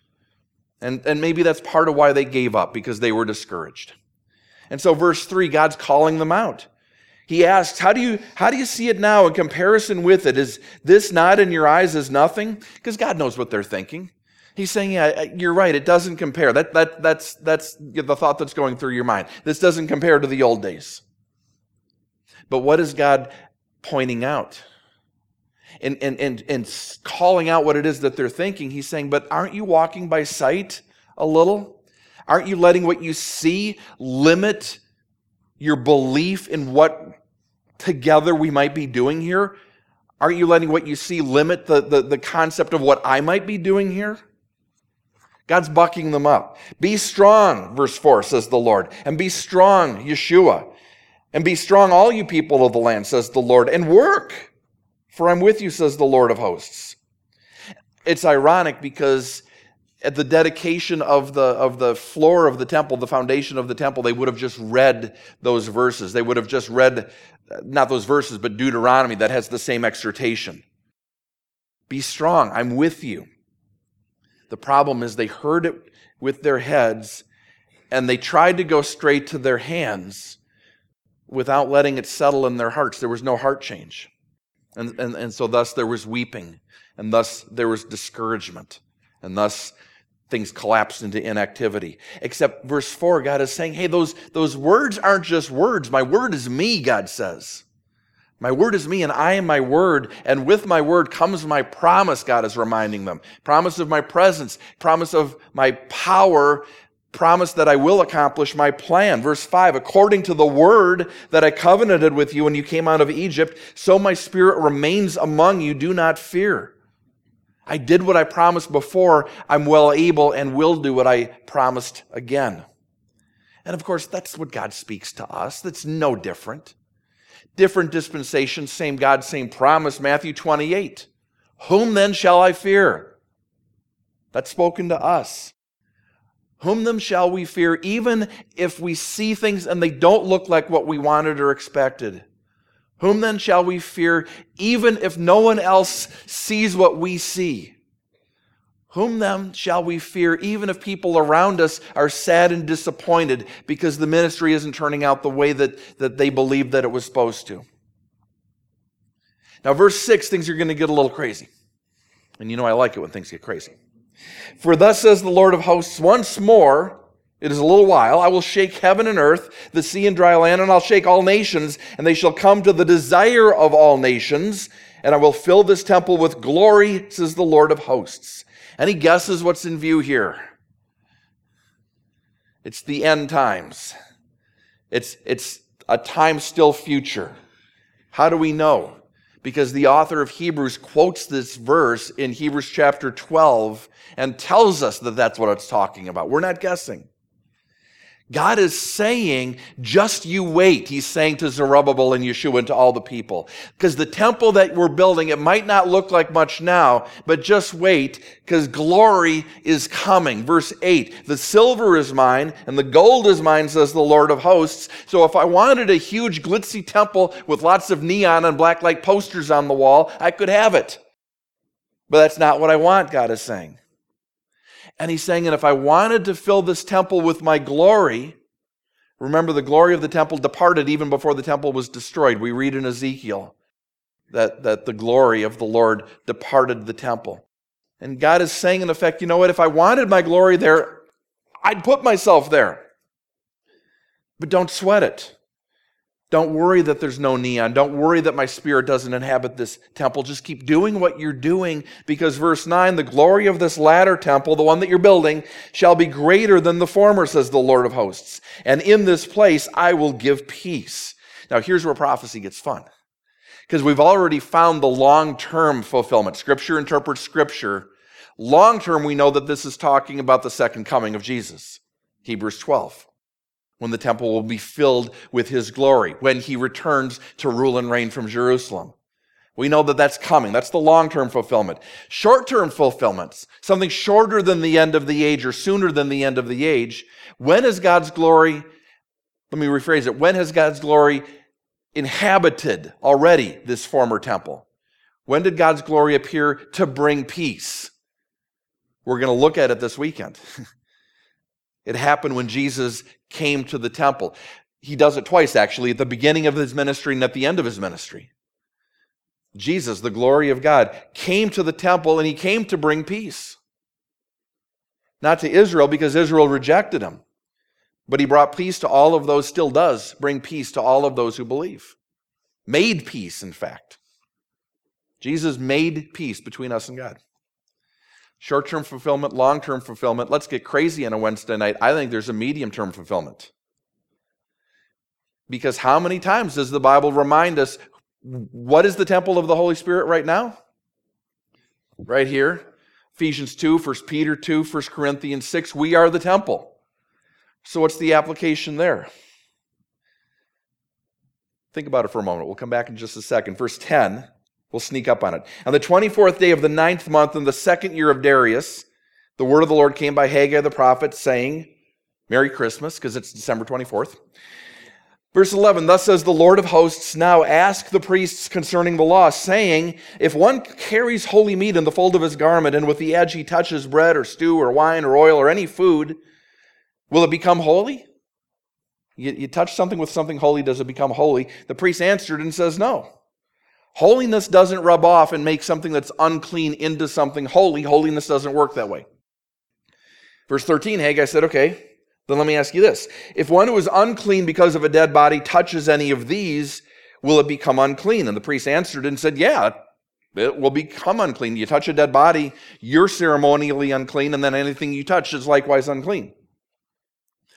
And, and maybe that's part of why they gave up, because they were discouraged. And so verse three, God's calling them out. He asks, how do you, how do you see it now in comparison with it? Is this not in your eyes as nothing? Because God knows what they're thinking. He's saying, yeah, you're right, it doesn't compare. That, that, that's, that's the thought that's going through your mind. This doesn't compare to the old days. But what is God pointing out? And, and, and, and calling out what it is that they're thinking, he's saying, but aren't you walking by sight a little? Aren't you letting what you see limit your belief in what together we might be doing here? Aren't you letting what you see limit the, the, the concept of what I might be doing here? God's bucking them up. Be strong, verse four says the Lord, and be strong, Yeshua, and be strong, all you people of the land, says the Lord, and work. For I'm with you, says the Lord of hosts. It's ironic because at the dedication of the, of the floor of the temple, the foundation of the temple, they would have just read those verses. They would have just read, not those verses, but Deuteronomy that has the same exhortation. Be strong, I'm with you. The problem is they heard it with their heads and they tried to go straight to their hands without letting it settle in their hearts. There was no heart change. And, and, and so thus there was weeping, and thus there was discouragement, and thus things collapsed into inactivity. Except verse four, God is saying, hey, those, those words aren't just words. My word is me, God says. My word is me, and I am my word, and with my word comes my promise, God is reminding them. Promise of my presence, promise of my power, promise that I will accomplish my plan. Verse five, according to the word that I covenanted with you when you came out of Egypt, so my spirit remains among you. Do not fear. I did what I promised before. I'm well able and will do what I promised again. And of course, that's what God speaks to us. That's no different. Different dispensation, same God, same promise. Matthew twenty-eight. Whom then shall I fear? That's spoken to us. Whom then shall we fear, even if we see things and they don't look like what we wanted or expected? Whom then shall we fear, even if no one else sees what we see? Whom then shall we fear, even if people around us are sad and disappointed because the ministry isn't turning out the way that, that they believed that it was supposed to? Now, verse six, things are going to get a little crazy. And you know I like it when things get crazy. For thus says the Lord of hosts, once more, it is a little while, I will shake heaven and earth, the sea and dry land, and I'll shake all nations, and they shall come to the desire of all nations, and I will fill this temple with glory, says the Lord of hosts. Any guesses what's in view here? It's the end times. It's, it's a time still future. How do we know? Because the author of Hebrews quotes this verse in Hebrews chapter twelve and tells us that that's what it's talking about. We're not guessing. God is saying, just you wait, he's saying to Zerubbabel and Yeshua and to all the people. Because the temple that we're building, it might not look like much now, but just wait, because glory is coming. Verse eight, the silver is mine and the gold is mine, says the Lord of hosts. So if I wanted a huge glitzy temple with lots of neon and black light posters on the wall, I could have it. But that's not what I want, God is saying. And he's saying, and if I wanted to fill this temple with my glory, remember the glory of the temple departed even before the temple was destroyed. We read in Ezekiel that, that the glory of the Lord departed the temple. And God is saying, in effect, you know what, if I wanted my glory there, I'd put myself there. But don't sweat it. Don't worry that there's no neon. Don't worry that my spirit doesn't inhabit this temple. Just keep doing what you're doing, because verse nine, the glory of this latter temple, the one that you're building, shall be greater than the former, says the Lord of hosts. And in this place I will give peace. Now here's where prophecy gets fun, because we've already found the long-term fulfillment. Scripture interprets Scripture. Long-term, we know that this is talking about the second coming of Jesus. Hebrews twelve. When the temple will be filled with his glory, when he returns to rule and reign from Jerusalem. We know that that's coming. That's the long-term fulfillment. Short-term fulfillments, something shorter than the end of the age or sooner than the end of the age. When is God's glory, let me rephrase it, when has God's glory inhabited already this former temple? When did God's glory appear to bring peace? We're going to look at it this weekend. It happened when Jesus came to the temple. He does it twice, actually, at the beginning of his ministry and at the end of his ministry. Jesus, the glory of God, came to the temple, and he came to bring peace. Not to Israel, because Israel rejected him, but he brought peace to all of those, still does bring peace to all of those who believe. Made peace, in fact. Jesus made peace between us and God. Short-term fulfillment, long-term fulfillment. Let's get crazy on a Wednesday night. I think there's a medium-term fulfillment. Because how many times does the Bible remind us, what is the temple of the Holy Spirit right now? Right here. Ephesians two, First Peter two, First Corinthians six. We are the temple. So what's the application there? Think about it for a moment. We'll come back in just a second. Verse ten. We'll sneak up on it. On the twenty-fourth day of the ninth month in the second year of Darius, the word of the Lord came by Haggai the prophet, saying, Merry Christmas, because it's December twenty-fourth. Verse eleven, thus says the Lord of hosts, now ask the priests concerning the law, saying, if one carries holy meat in the fold of his garment, and with the edge he touches bread or stew or wine or oil or any food, will it become holy? You, you touch something with something holy, does it become holy? The priest answered and says, no. Holiness doesn't rub off and make something that's unclean into something holy. Holiness doesn't work that way. Verse thirteen, Haggai said, okay, then let me ask you this. If one who is unclean because of a dead body touches any of these, will it become unclean? And the priest answered and said, yeah, it will become unclean. You touch a dead body, you're ceremonially unclean, and then anything you touch is likewise unclean.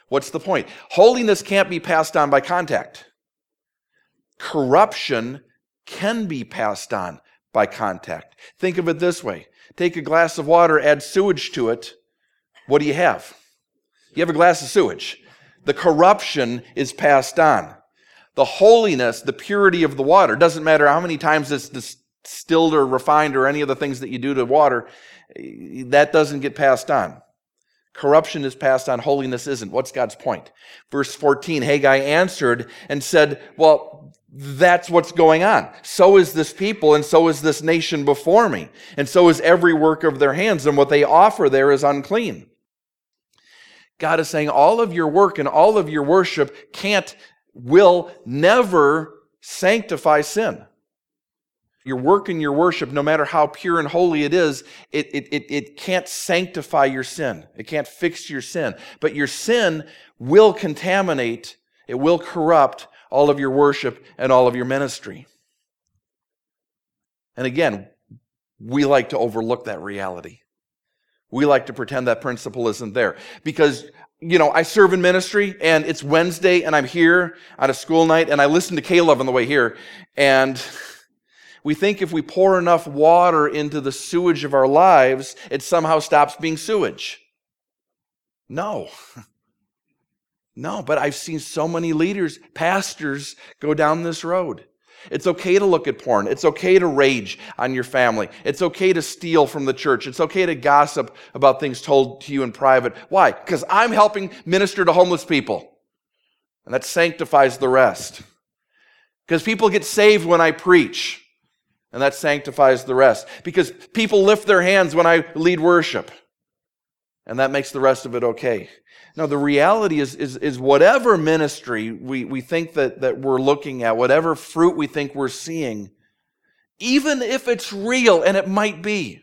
What's the point? Holiness can't be passed on by contact. Corruption can be passed on by contact. Think of it this way. Take a glass of water, add sewage to it. What do you have? You have a glass of sewage. The corruption is passed on. The holiness, the purity of the water, doesn't matter how many times it's distilled or refined or any of the things that you do to water, that doesn't get passed on. Corruption is passed on, holiness isn't. What's God's point? Verse fourteen, Haggai answered and said, well, that's what's going on. So is this people, and so is this nation before me, and so is every work of their hands, and what they offer there is unclean. God is saying all of your work and all of your worship can't, will never sanctify sin. Your work and your worship, no matter how pure and holy it is, it, it, it, it can't sanctify your sin. It can't fix your sin. But your sin will contaminate, it will corrupt all of your worship and all of your ministry. And again, we like to overlook that reality. We like to pretend that principle isn't there. Because, you know, I serve in ministry, and it's Wednesday, and I'm here on a school night, and I listen to Caleb on the way here, and we think if we pour enough water into the sewage of our lives, it somehow stops being sewage. No. No, but I've seen so many leaders, pastors, go down this road. It's okay to look at porn. It's okay to rage on your family. It's okay to steal from the church. It's okay to gossip about things told to you in private. Why? Because I'm helping minister to homeless people. And that sanctifies the rest. Because people get saved when I preach. And that sanctifies the rest. Because people lift their hands when I lead worship. And that makes the rest of it okay. Now, the reality is, is, is whatever ministry we, we think that, that we're looking at, whatever fruit we think we're seeing, even if it's real, and it might be.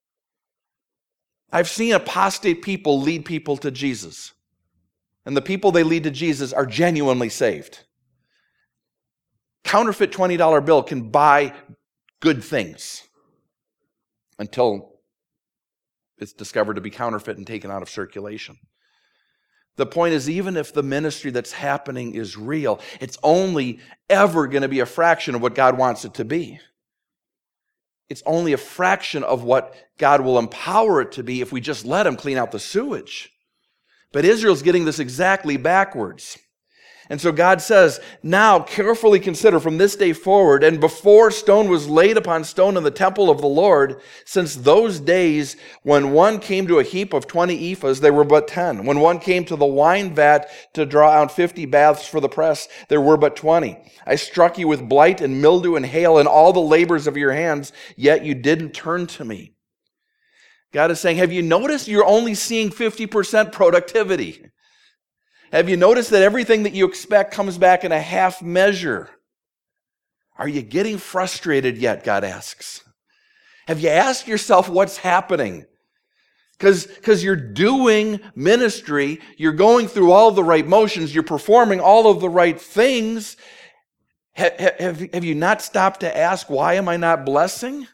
I've seen apostate people lead people to Jesus. And the people they lead to Jesus are genuinely saved. Counterfeit twenty dollar bill can buy good things until it's discovered to be counterfeit and taken out of circulation. The point is, even if the ministry that's happening is real, it's only ever going to be a fraction of what God wants it to be. It's only a fraction of what God will empower it to be if we just let Him clean out the sewage. But Israel's getting this exactly backwards. And so God says, now carefully consider from this day forward, and before stone was laid upon stone in the temple of the Lord, since those days when one came to a heap of twenty ephahs, there were but ten. When one came to the wine vat to draw out fifty baths for the press, there were but twenty. I struck you with blight and mildew and hail and all the labors of your hands, yet you didn't turn to me. God is saying, have you noticed you're only seeing fifty percent productivity? Have you noticed that everything that you expect comes back in a half measure? Are you getting frustrated yet, God asks? Have you asked yourself what's happening? Because because you're doing ministry, you're going through all the right motions, you're performing all of the right things. Have, have, have you not stopped to ask, why am I not blessing?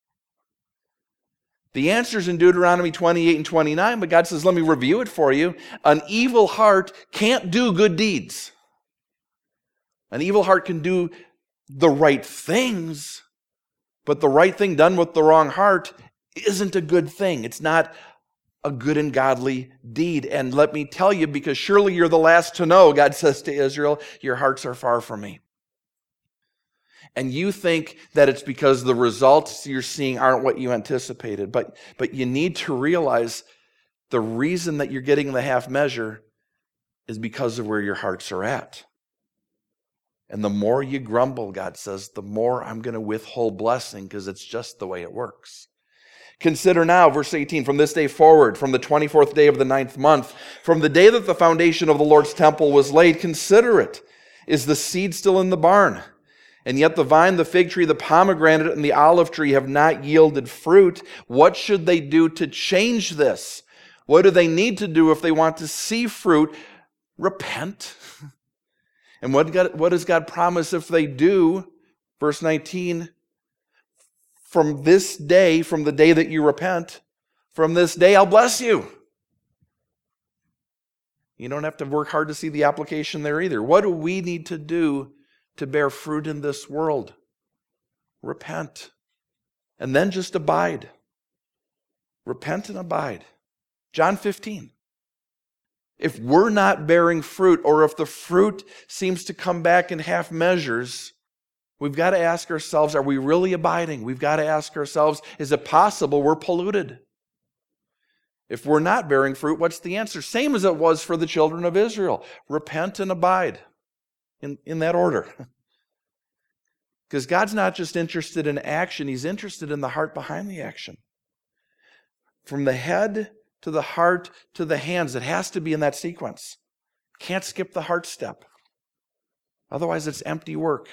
The answer's in Deuteronomy twenty-eight and twenty-nine, but God says, let me review it for you. An evil heart can't do good deeds. An evil heart can do the right things, but the right thing done with the wrong heart isn't a good thing. It's not a good and godly deed. And let me tell you, because surely you're the last to know, God says to Israel, your hearts are far from me. And you think that it's because the results you're seeing aren't what you anticipated. But, but you need to realize the reason that you're getting the half measure is because of where your hearts are at. And the more you grumble, God says, the more I'm going to withhold blessing, because it's just the way it works. Consider now, verse eighteen, from this day forward, from the twenty-fourth day of the ninth month, from the day that the foundation of the Lord's temple was laid, consider it. Is the seed still in the barn? And yet the vine, the fig tree, the pomegranate, and the olive tree have not yielded fruit. What should they do to change this? What do they need to do if they want to see fruit? Repent. And what, God, what does God promise if they do? Verse nineteen, from this day, from the day that you repent, from this day I'll bless you. You don't have to work hard to see the application there either. What do we need to do to bear fruit in this world? Repent. And then just abide. Repent and abide. John fifteen. If we're not bearing fruit, or if the fruit seems to come back in half measures, we've got to ask ourselves, are we really abiding? We've got to ask ourselves, is it possible we're polluted? If we're not bearing fruit, what's the answer? Same as it was for the children of Israel. Repent and abide. In, in that order. Because God's not just interested in action, He's interested in the heart behind the action. From the head to the heart to the hands, it has to be in that sequence. Can't skip the heart step. Otherwise, it's empty work.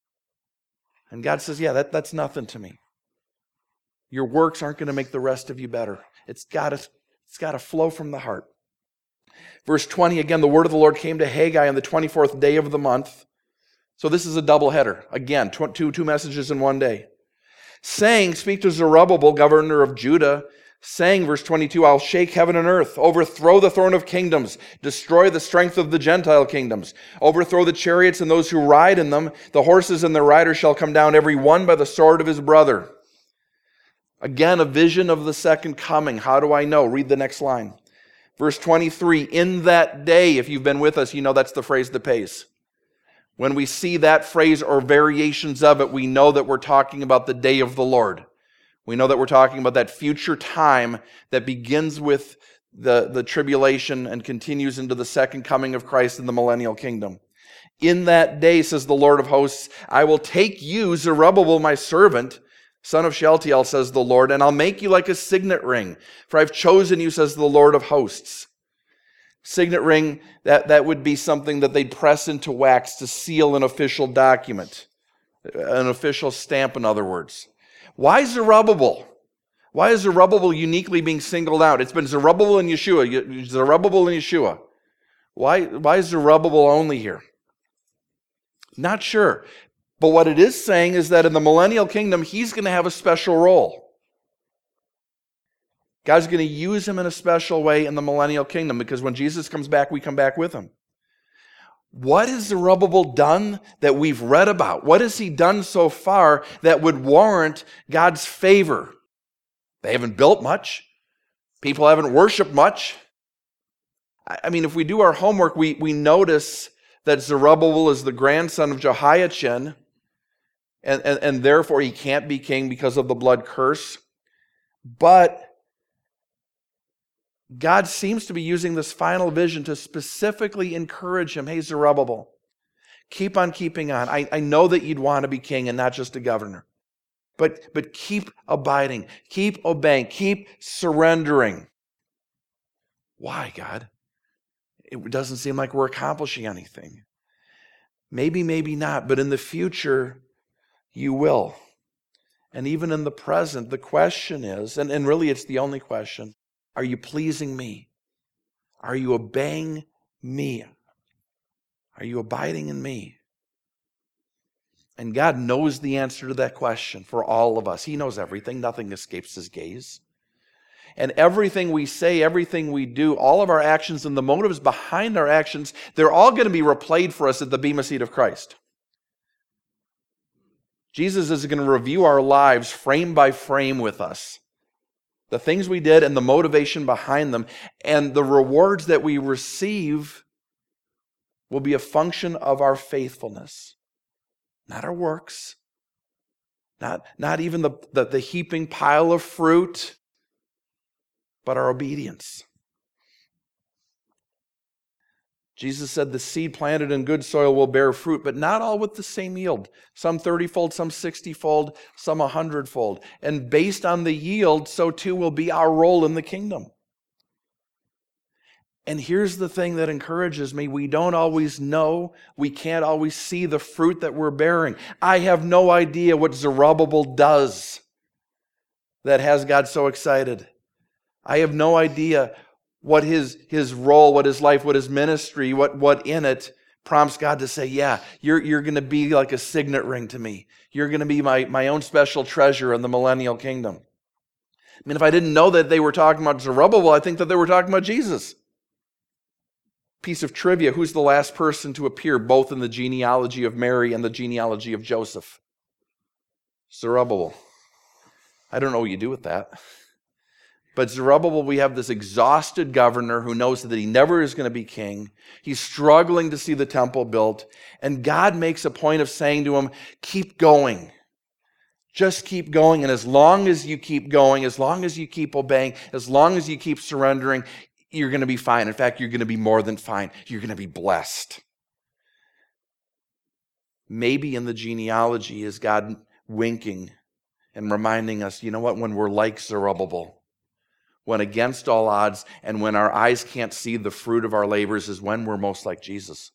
And God says, yeah, that, that's nothing to me. Your works aren't going to make the rest of you better. It's got to, it's got to flow from the heart. Verse twenty, again, the word of the Lord came to Haggai on the twenty-fourth day of the month. So this is a double header. Again, tw- two, two messages in one day. Saying, speak to Zerubbabel, governor of Judah, saying, verse twenty-two, I'll shake heaven and earth, overthrow the throne of kingdoms, destroy the strength of the Gentile kingdoms, overthrow the chariots and those who ride in them. The horses and their riders shall come down, every one by the sword of his brother. Again, a vision of the second coming. How do I know? Read the next line. Verse twenty-three, in that day, if you've been with us, you know that's the phrase that pays. When we see that phrase or variations of it, we know that we're talking about the day of the Lord. We know that we're talking about that future time that begins with the, the tribulation and continues into the second coming of Christ in the millennial kingdom. In that day, says the Lord of hosts, I will take you, Zerubbabel, my servant, son of Shealtiel, says the Lord, and I'll make you like a signet ring, for I've chosen you, says the Lord of hosts. Signet ring, that, that would be something that they'd press into wax to seal an official document, an official stamp, in other words. Why Zerubbabel? Why is Zerubbabel uniquely being singled out? It's been Zerubbabel and Yeshua, Zerubbabel and Yeshua. Why, why is Zerubbabel only here? Not sure. But what it is saying is that in the millennial kingdom, he's going to have a special role. God's going to use him in a special way in the millennial kingdom, because when Jesus comes back, we come back with him. What has Zerubbabel done that we've read about? What has he done so far that would warrant God's favor? They haven't built much. People haven't worshiped much. I mean, if we do our homework, we, we notice that Zerubbabel is the grandson of Jehoiachin, and, and, and therefore he can't be king because of the blood curse. But God seems to be using this final vision to specifically encourage him. Hey, Zerubbabel, keep on keeping on. I, I know that you'd want to be king and not just a governor. But, but keep abiding. Keep obeying. Keep surrendering. Why, God? It doesn't seem like we're accomplishing anything. Maybe, maybe not. But in the future, you will. And even in the present, the question is, and, and really it's the only question, are you pleasing me? Are you obeying me? Are you abiding in me? And God knows the answer to that question for all of us. He knows everything. Nothing escapes his gaze. And everything we say, everything we do, all of our actions and the motives behind our actions, they're all going to be replayed for us at the Bema Seat of Christ. Jesus is going to review our lives frame by frame with us. The things we did and the motivation behind them, and the rewards that we receive will be a function of our faithfulness. Not our works. Not, not even the, the, the heaping pile of fruit, but our obedience. Jesus said the seed planted in good soil will bear fruit, but not all with the same yield. Some thirty-fold, some sixty-fold, some one hundred-fold. And based on the yield, so too will be our role in the kingdom. And here's the thing that encourages me. We don't always know. We can't always see the fruit that we're bearing. I have no idea what Zerubbabel does that has God so excited. I have no idea what his, his role, what his life, what his ministry, what, what in it prompts God to say, yeah, you're, you're going to be like a signet ring to me. You're going to be my, my own special treasure in the millennial kingdom. I mean, if I didn't know that they were talking about Zerubbabel, I think that they were talking about Jesus. Piece of trivia, who's the last person to appear both in the genealogy of Mary and the genealogy of Joseph? Zerubbabel. I don't know what you do with that. But Zerubbabel, we have this exhausted governor who knows that he never is going to be king. He's struggling to see the temple built. And God makes a point of saying to him, keep going. Just keep going. And as long as you keep going, as long as you keep obeying, as long as you keep surrendering, you're going to be fine. In fact, you're going to be more than fine. You're going to be blessed. Maybe in the genealogy is God winking and reminding us, you know what, when we're like Zerubbabel, when against all odds and when our eyes can't see the fruit of our labors is when we're most like Jesus.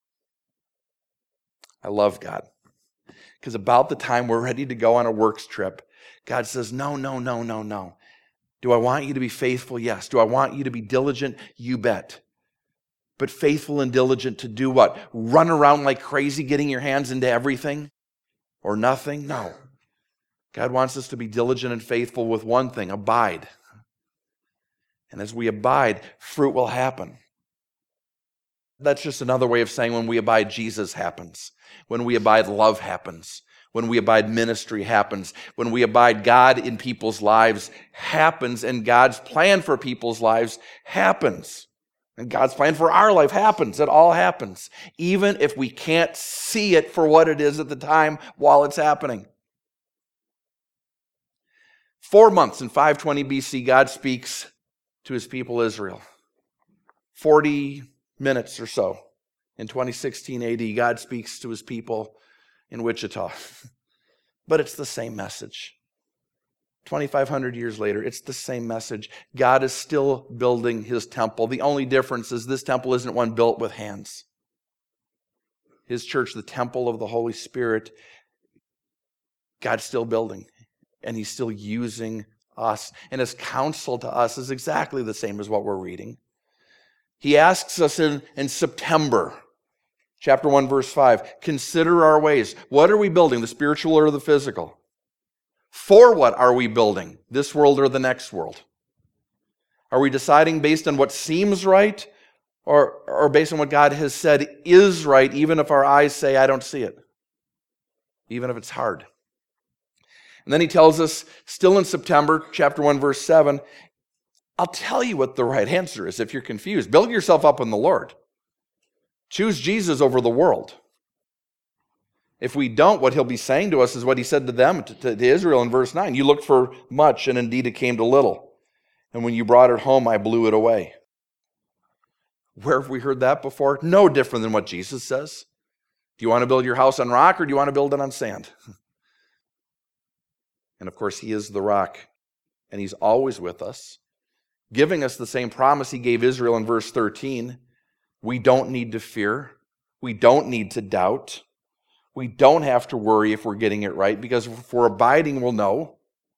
I love God. Because about the time we're ready to go on a works trip, God says, no, no, no, no, no. Do I want you to be faithful? Yes. Do I want you to be diligent? You bet. But faithful and diligent to do what? Run around like crazy getting your hands into everything or nothing? No. God wants us to be diligent and faithful with one thing, abide. And as we abide, fruit will happen. That's just another way of saying when we abide, Jesus happens. When we abide, love happens. When we abide, ministry happens. When we abide, God in people's lives happens, and God's plan for people's lives happens. And God's plan for our life happens. It all happens. Even if we can't see it for what it is at the time while it's happening. Four months in five twenty B C, God speaks to his people Israel. forty minutes or so in twenty sixteen A D, God speaks to his people in Wichita. But it's the same message. twenty-five hundred years later, it's the same message. God is still building his temple. The only difference is this temple isn't one built with hands. His church, the temple of the Holy Spirit, God's still building. And he's still using us. And his counsel to us is exactly the same as what we're reading. He asks us in, in September, chapter one, verse five, consider our ways. What are we building, the spiritual or the physical? For what are we building, this world or the next world? Are we deciding based on what seems right or, or based on what God has said is right, even if our eyes say, I don't see it, even if it's hard? And then he tells us, still in September, chapter one, verse seven, I'll tell you what the right answer is if you're confused. Build yourself up in the Lord. Choose Jesus over the world. If we don't, what he'll be saying to us is what he said to them, to, to, to Israel in verse nine. You looked for much, and indeed it came to little. And when you brought it home, I blew it away. Where have we heard that before? No different than what Jesus says. Do you want to build your house on rock, or do you want to build it on sand? And of course, he is the rock, and he's always with us, giving us the same promise he gave Israel in verse thirteen. We don't need to fear. We don't need to doubt. We don't have to worry if we're getting it right, because if we're abiding, we'll know.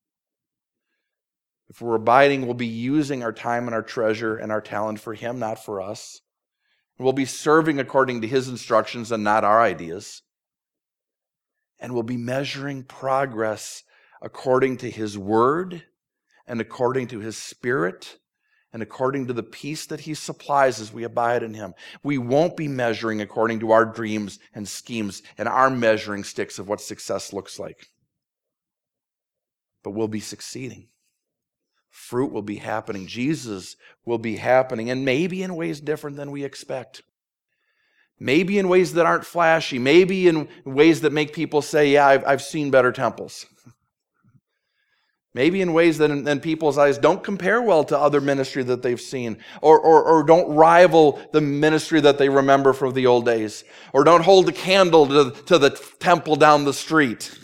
If we're abiding, we'll be using our time and our treasure and our talent for him, not for us. We'll be serving according to his instructions and not our ideas. And we'll be measuring progress according to his word and according to his spirit and according to the peace that he supplies as we abide in him. We won't be measuring according to our dreams and schemes and our measuring sticks of what success looks like. But we'll be succeeding. Fruit will be happening. Jesus will be happening, and maybe in ways different than we expect. Maybe in ways that aren't flashy. Maybe in ways that make people say, yeah, I've, I've seen better temples. Maybe in ways that in, in people's eyes don't compare well to other ministry that they've seen, or, or, or don't rival the ministry that they remember from the old days, or don't hold a candle to, to the temple down the street.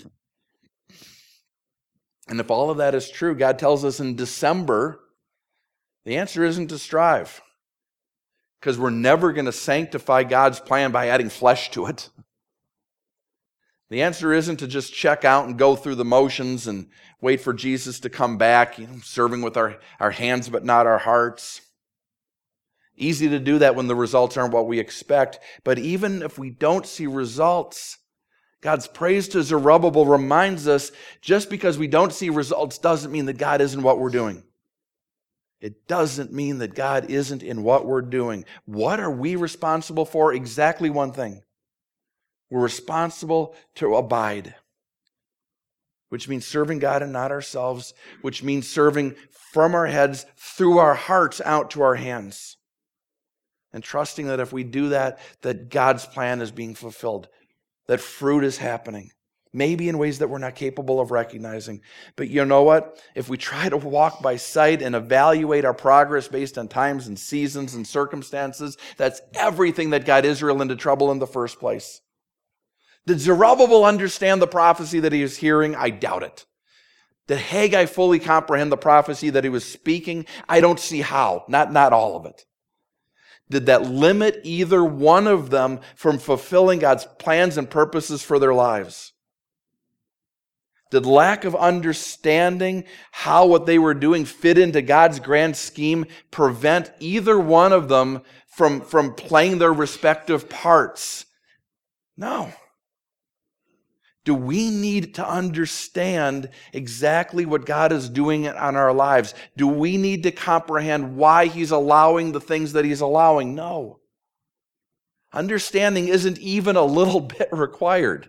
And if all of that is true, God tells us in December, the answer isn't to strive, because we're never going to sanctify God's plan by adding flesh to it. The answer isn't to just check out and go through the motions and wait for Jesus to come back, you know, serving with our, our hands but not our hearts. Easy to do that when the results aren't what we expect. But even if we don't see results, God's praise to Zerubbabel reminds us just because we don't see results doesn't mean that God isn't what we're doing. It doesn't mean that God isn't in what we're doing. What are we responsible for? Exactly one thing. We're responsible to abide, which means serving God and not ourselves, which means serving from our heads through our hearts out to our hands. And trusting that if we do that, that God's plan is being fulfilled, that fruit is happening. Maybe in ways that we're not capable of recognizing. But you know what? If we try to walk by sight and evaluate our progress based on times and seasons and circumstances, that's everything that got Israel into trouble in the first place. Did Zerubbabel understand the prophecy that he was hearing? I doubt it. Did Haggai fully comprehend the prophecy that he was speaking? I don't see how. Not, not all of it. Did that limit either one of them from fulfilling God's plans and purposes for their lives? Did lack of understanding how what they were doing fit into God's grand scheme prevent either one of them from, from playing their respective parts? No. Do we need to understand exactly what God is doing on our lives? Do we need to comprehend why He's allowing the things that He's allowing? No. Understanding isn't even a little bit required.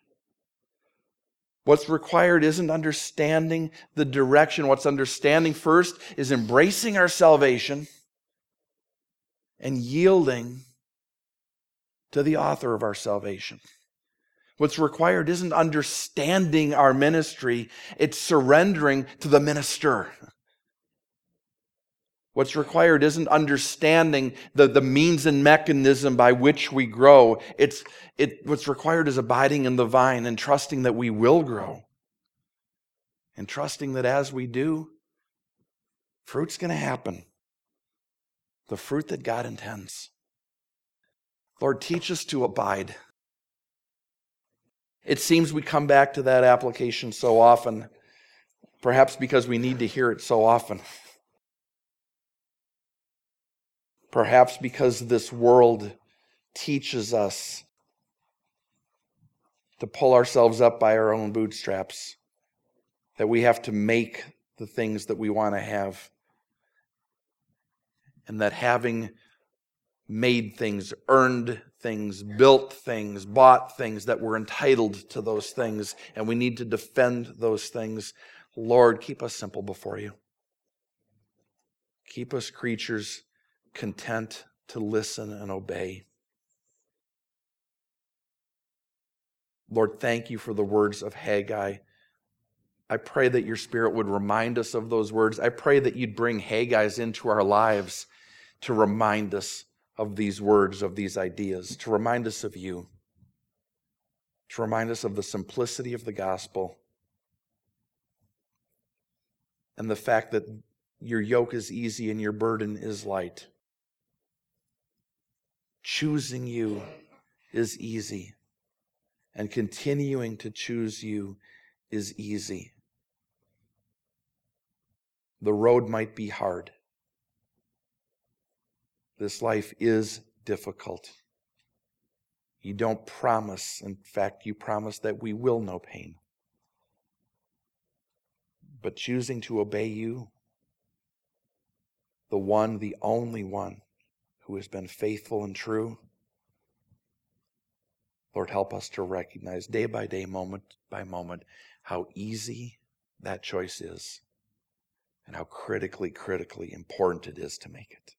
What's required isn't understanding the direction. What's understanding first is embracing our salvation and yielding to the author of our salvation. What's required isn't understanding our ministry, it's surrendering to the minister. What's required isn't understanding the, the means and mechanism by which we grow. It's it what's required is abiding in the vine and trusting that we will grow. And trusting that as we do, fruit's going to happen. The fruit that God intends. Lord, teach us to abide. It seems we come back to that application so often, perhaps because we need to hear it so often. Perhaps because this world teaches us to pull ourselves up by our own bootstraps, that we have to make the things that we want to have, and that having made things, earned things, built things, bought things, that we're entitled to those things, and we need to defend those things. Lord, keep us simple before you. Keep us creatures content to listen and obey. Lord, thank you for the words of Haggai. I pray that your Spirit would remind us of those words. I pray that you'd bring Haggai's into our lives to remind us of these words, of these ideas, to remind us of you, to remind us of the simplicity of the gospel and the fact that your yoke is easy and your burden is light. Choosing you is easy, and continuing to choose you is easy. The road might be hard. This life is difficult. You don't promise. In fact, you promise that we will know pain. But choosing to obey you, the one, the only one who has been faithful and true, Lord, help us to recognize day by day, moment by moment, how easy that choice is and how critically, critically important it is to make it.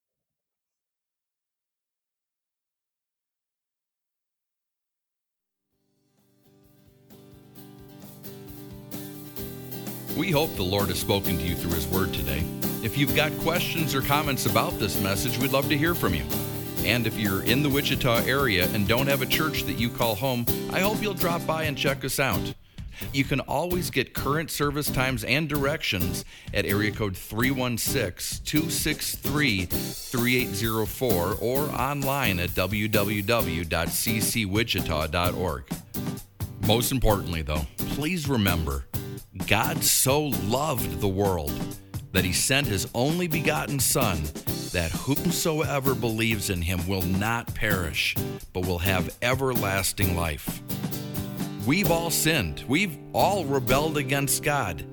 We hope the Lord has spoken to you through His Word today. If you've got questions or comments about this message, we'd love to hear from you. And if you're in the Wichita area and don't have a church that you call home, I hope you'll drop by and check us out. You can always get current service times and directions at area code three one six, two six three, three eight zero four or online at w w w dot c c wichita dot org. Most importantly, though, please remember, God so loved the world that He sent His only begotten Son, that whomsoever believes in Him will not perish, but will have everlasting life. We've all sinned. We've all rebelled against God.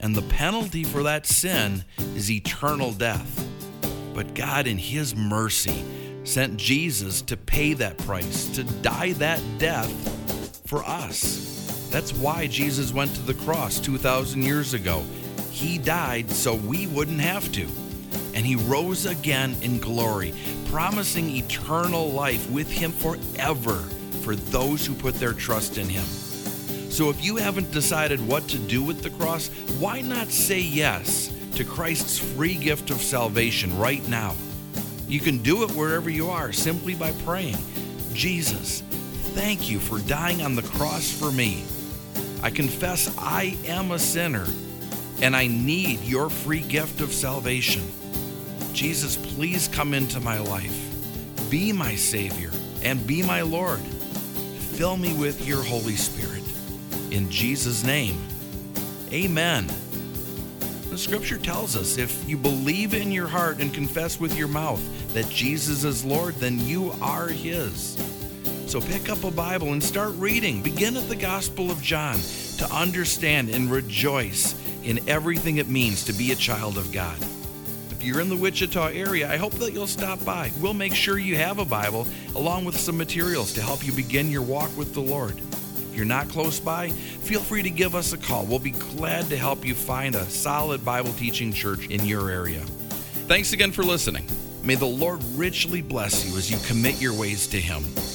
and the penalty for that sin is eternal death. But God, in His mercy, sent Jesus to pay that price, to die that death for us. That's why Jesus went to the cross two thousand years ago. He died so we wouldn't have to. And He rose again in glory, promising eternal life with Him forever for those who put their trust in Him. So if you haven't decided what to do with the cross, why not say yes to Christ's free gift of salvation right now? You can do it wherever you are simply by praying, Jesus, thank you for dying on the cross for me. I confess I am a sinner and I need your free gift of salvation. Jesus, please come into my life. Be my Savior and be my Lord. Fill me with your Holy Spirit. In Jesus' name, amen. The Scripture tells us if you believe in your heart and confess with your mouth that Jesus is Lord, then you are His. So pick up a Bible and start reading. Begin at the Gospel of John to understand and rejoice in everything it means to be a child of God. If you're in the Wichita area, I hope that you'll stop by. We'll make sure you have a Bible along with some materials to help you begin your walk with the Lord. If you're not close by, feel free to give us a call. We'll be glad to help you find a solid Bible teaching church in your area. Thanks again for listening. May the Lord richly bless you as you commit your ways to Him.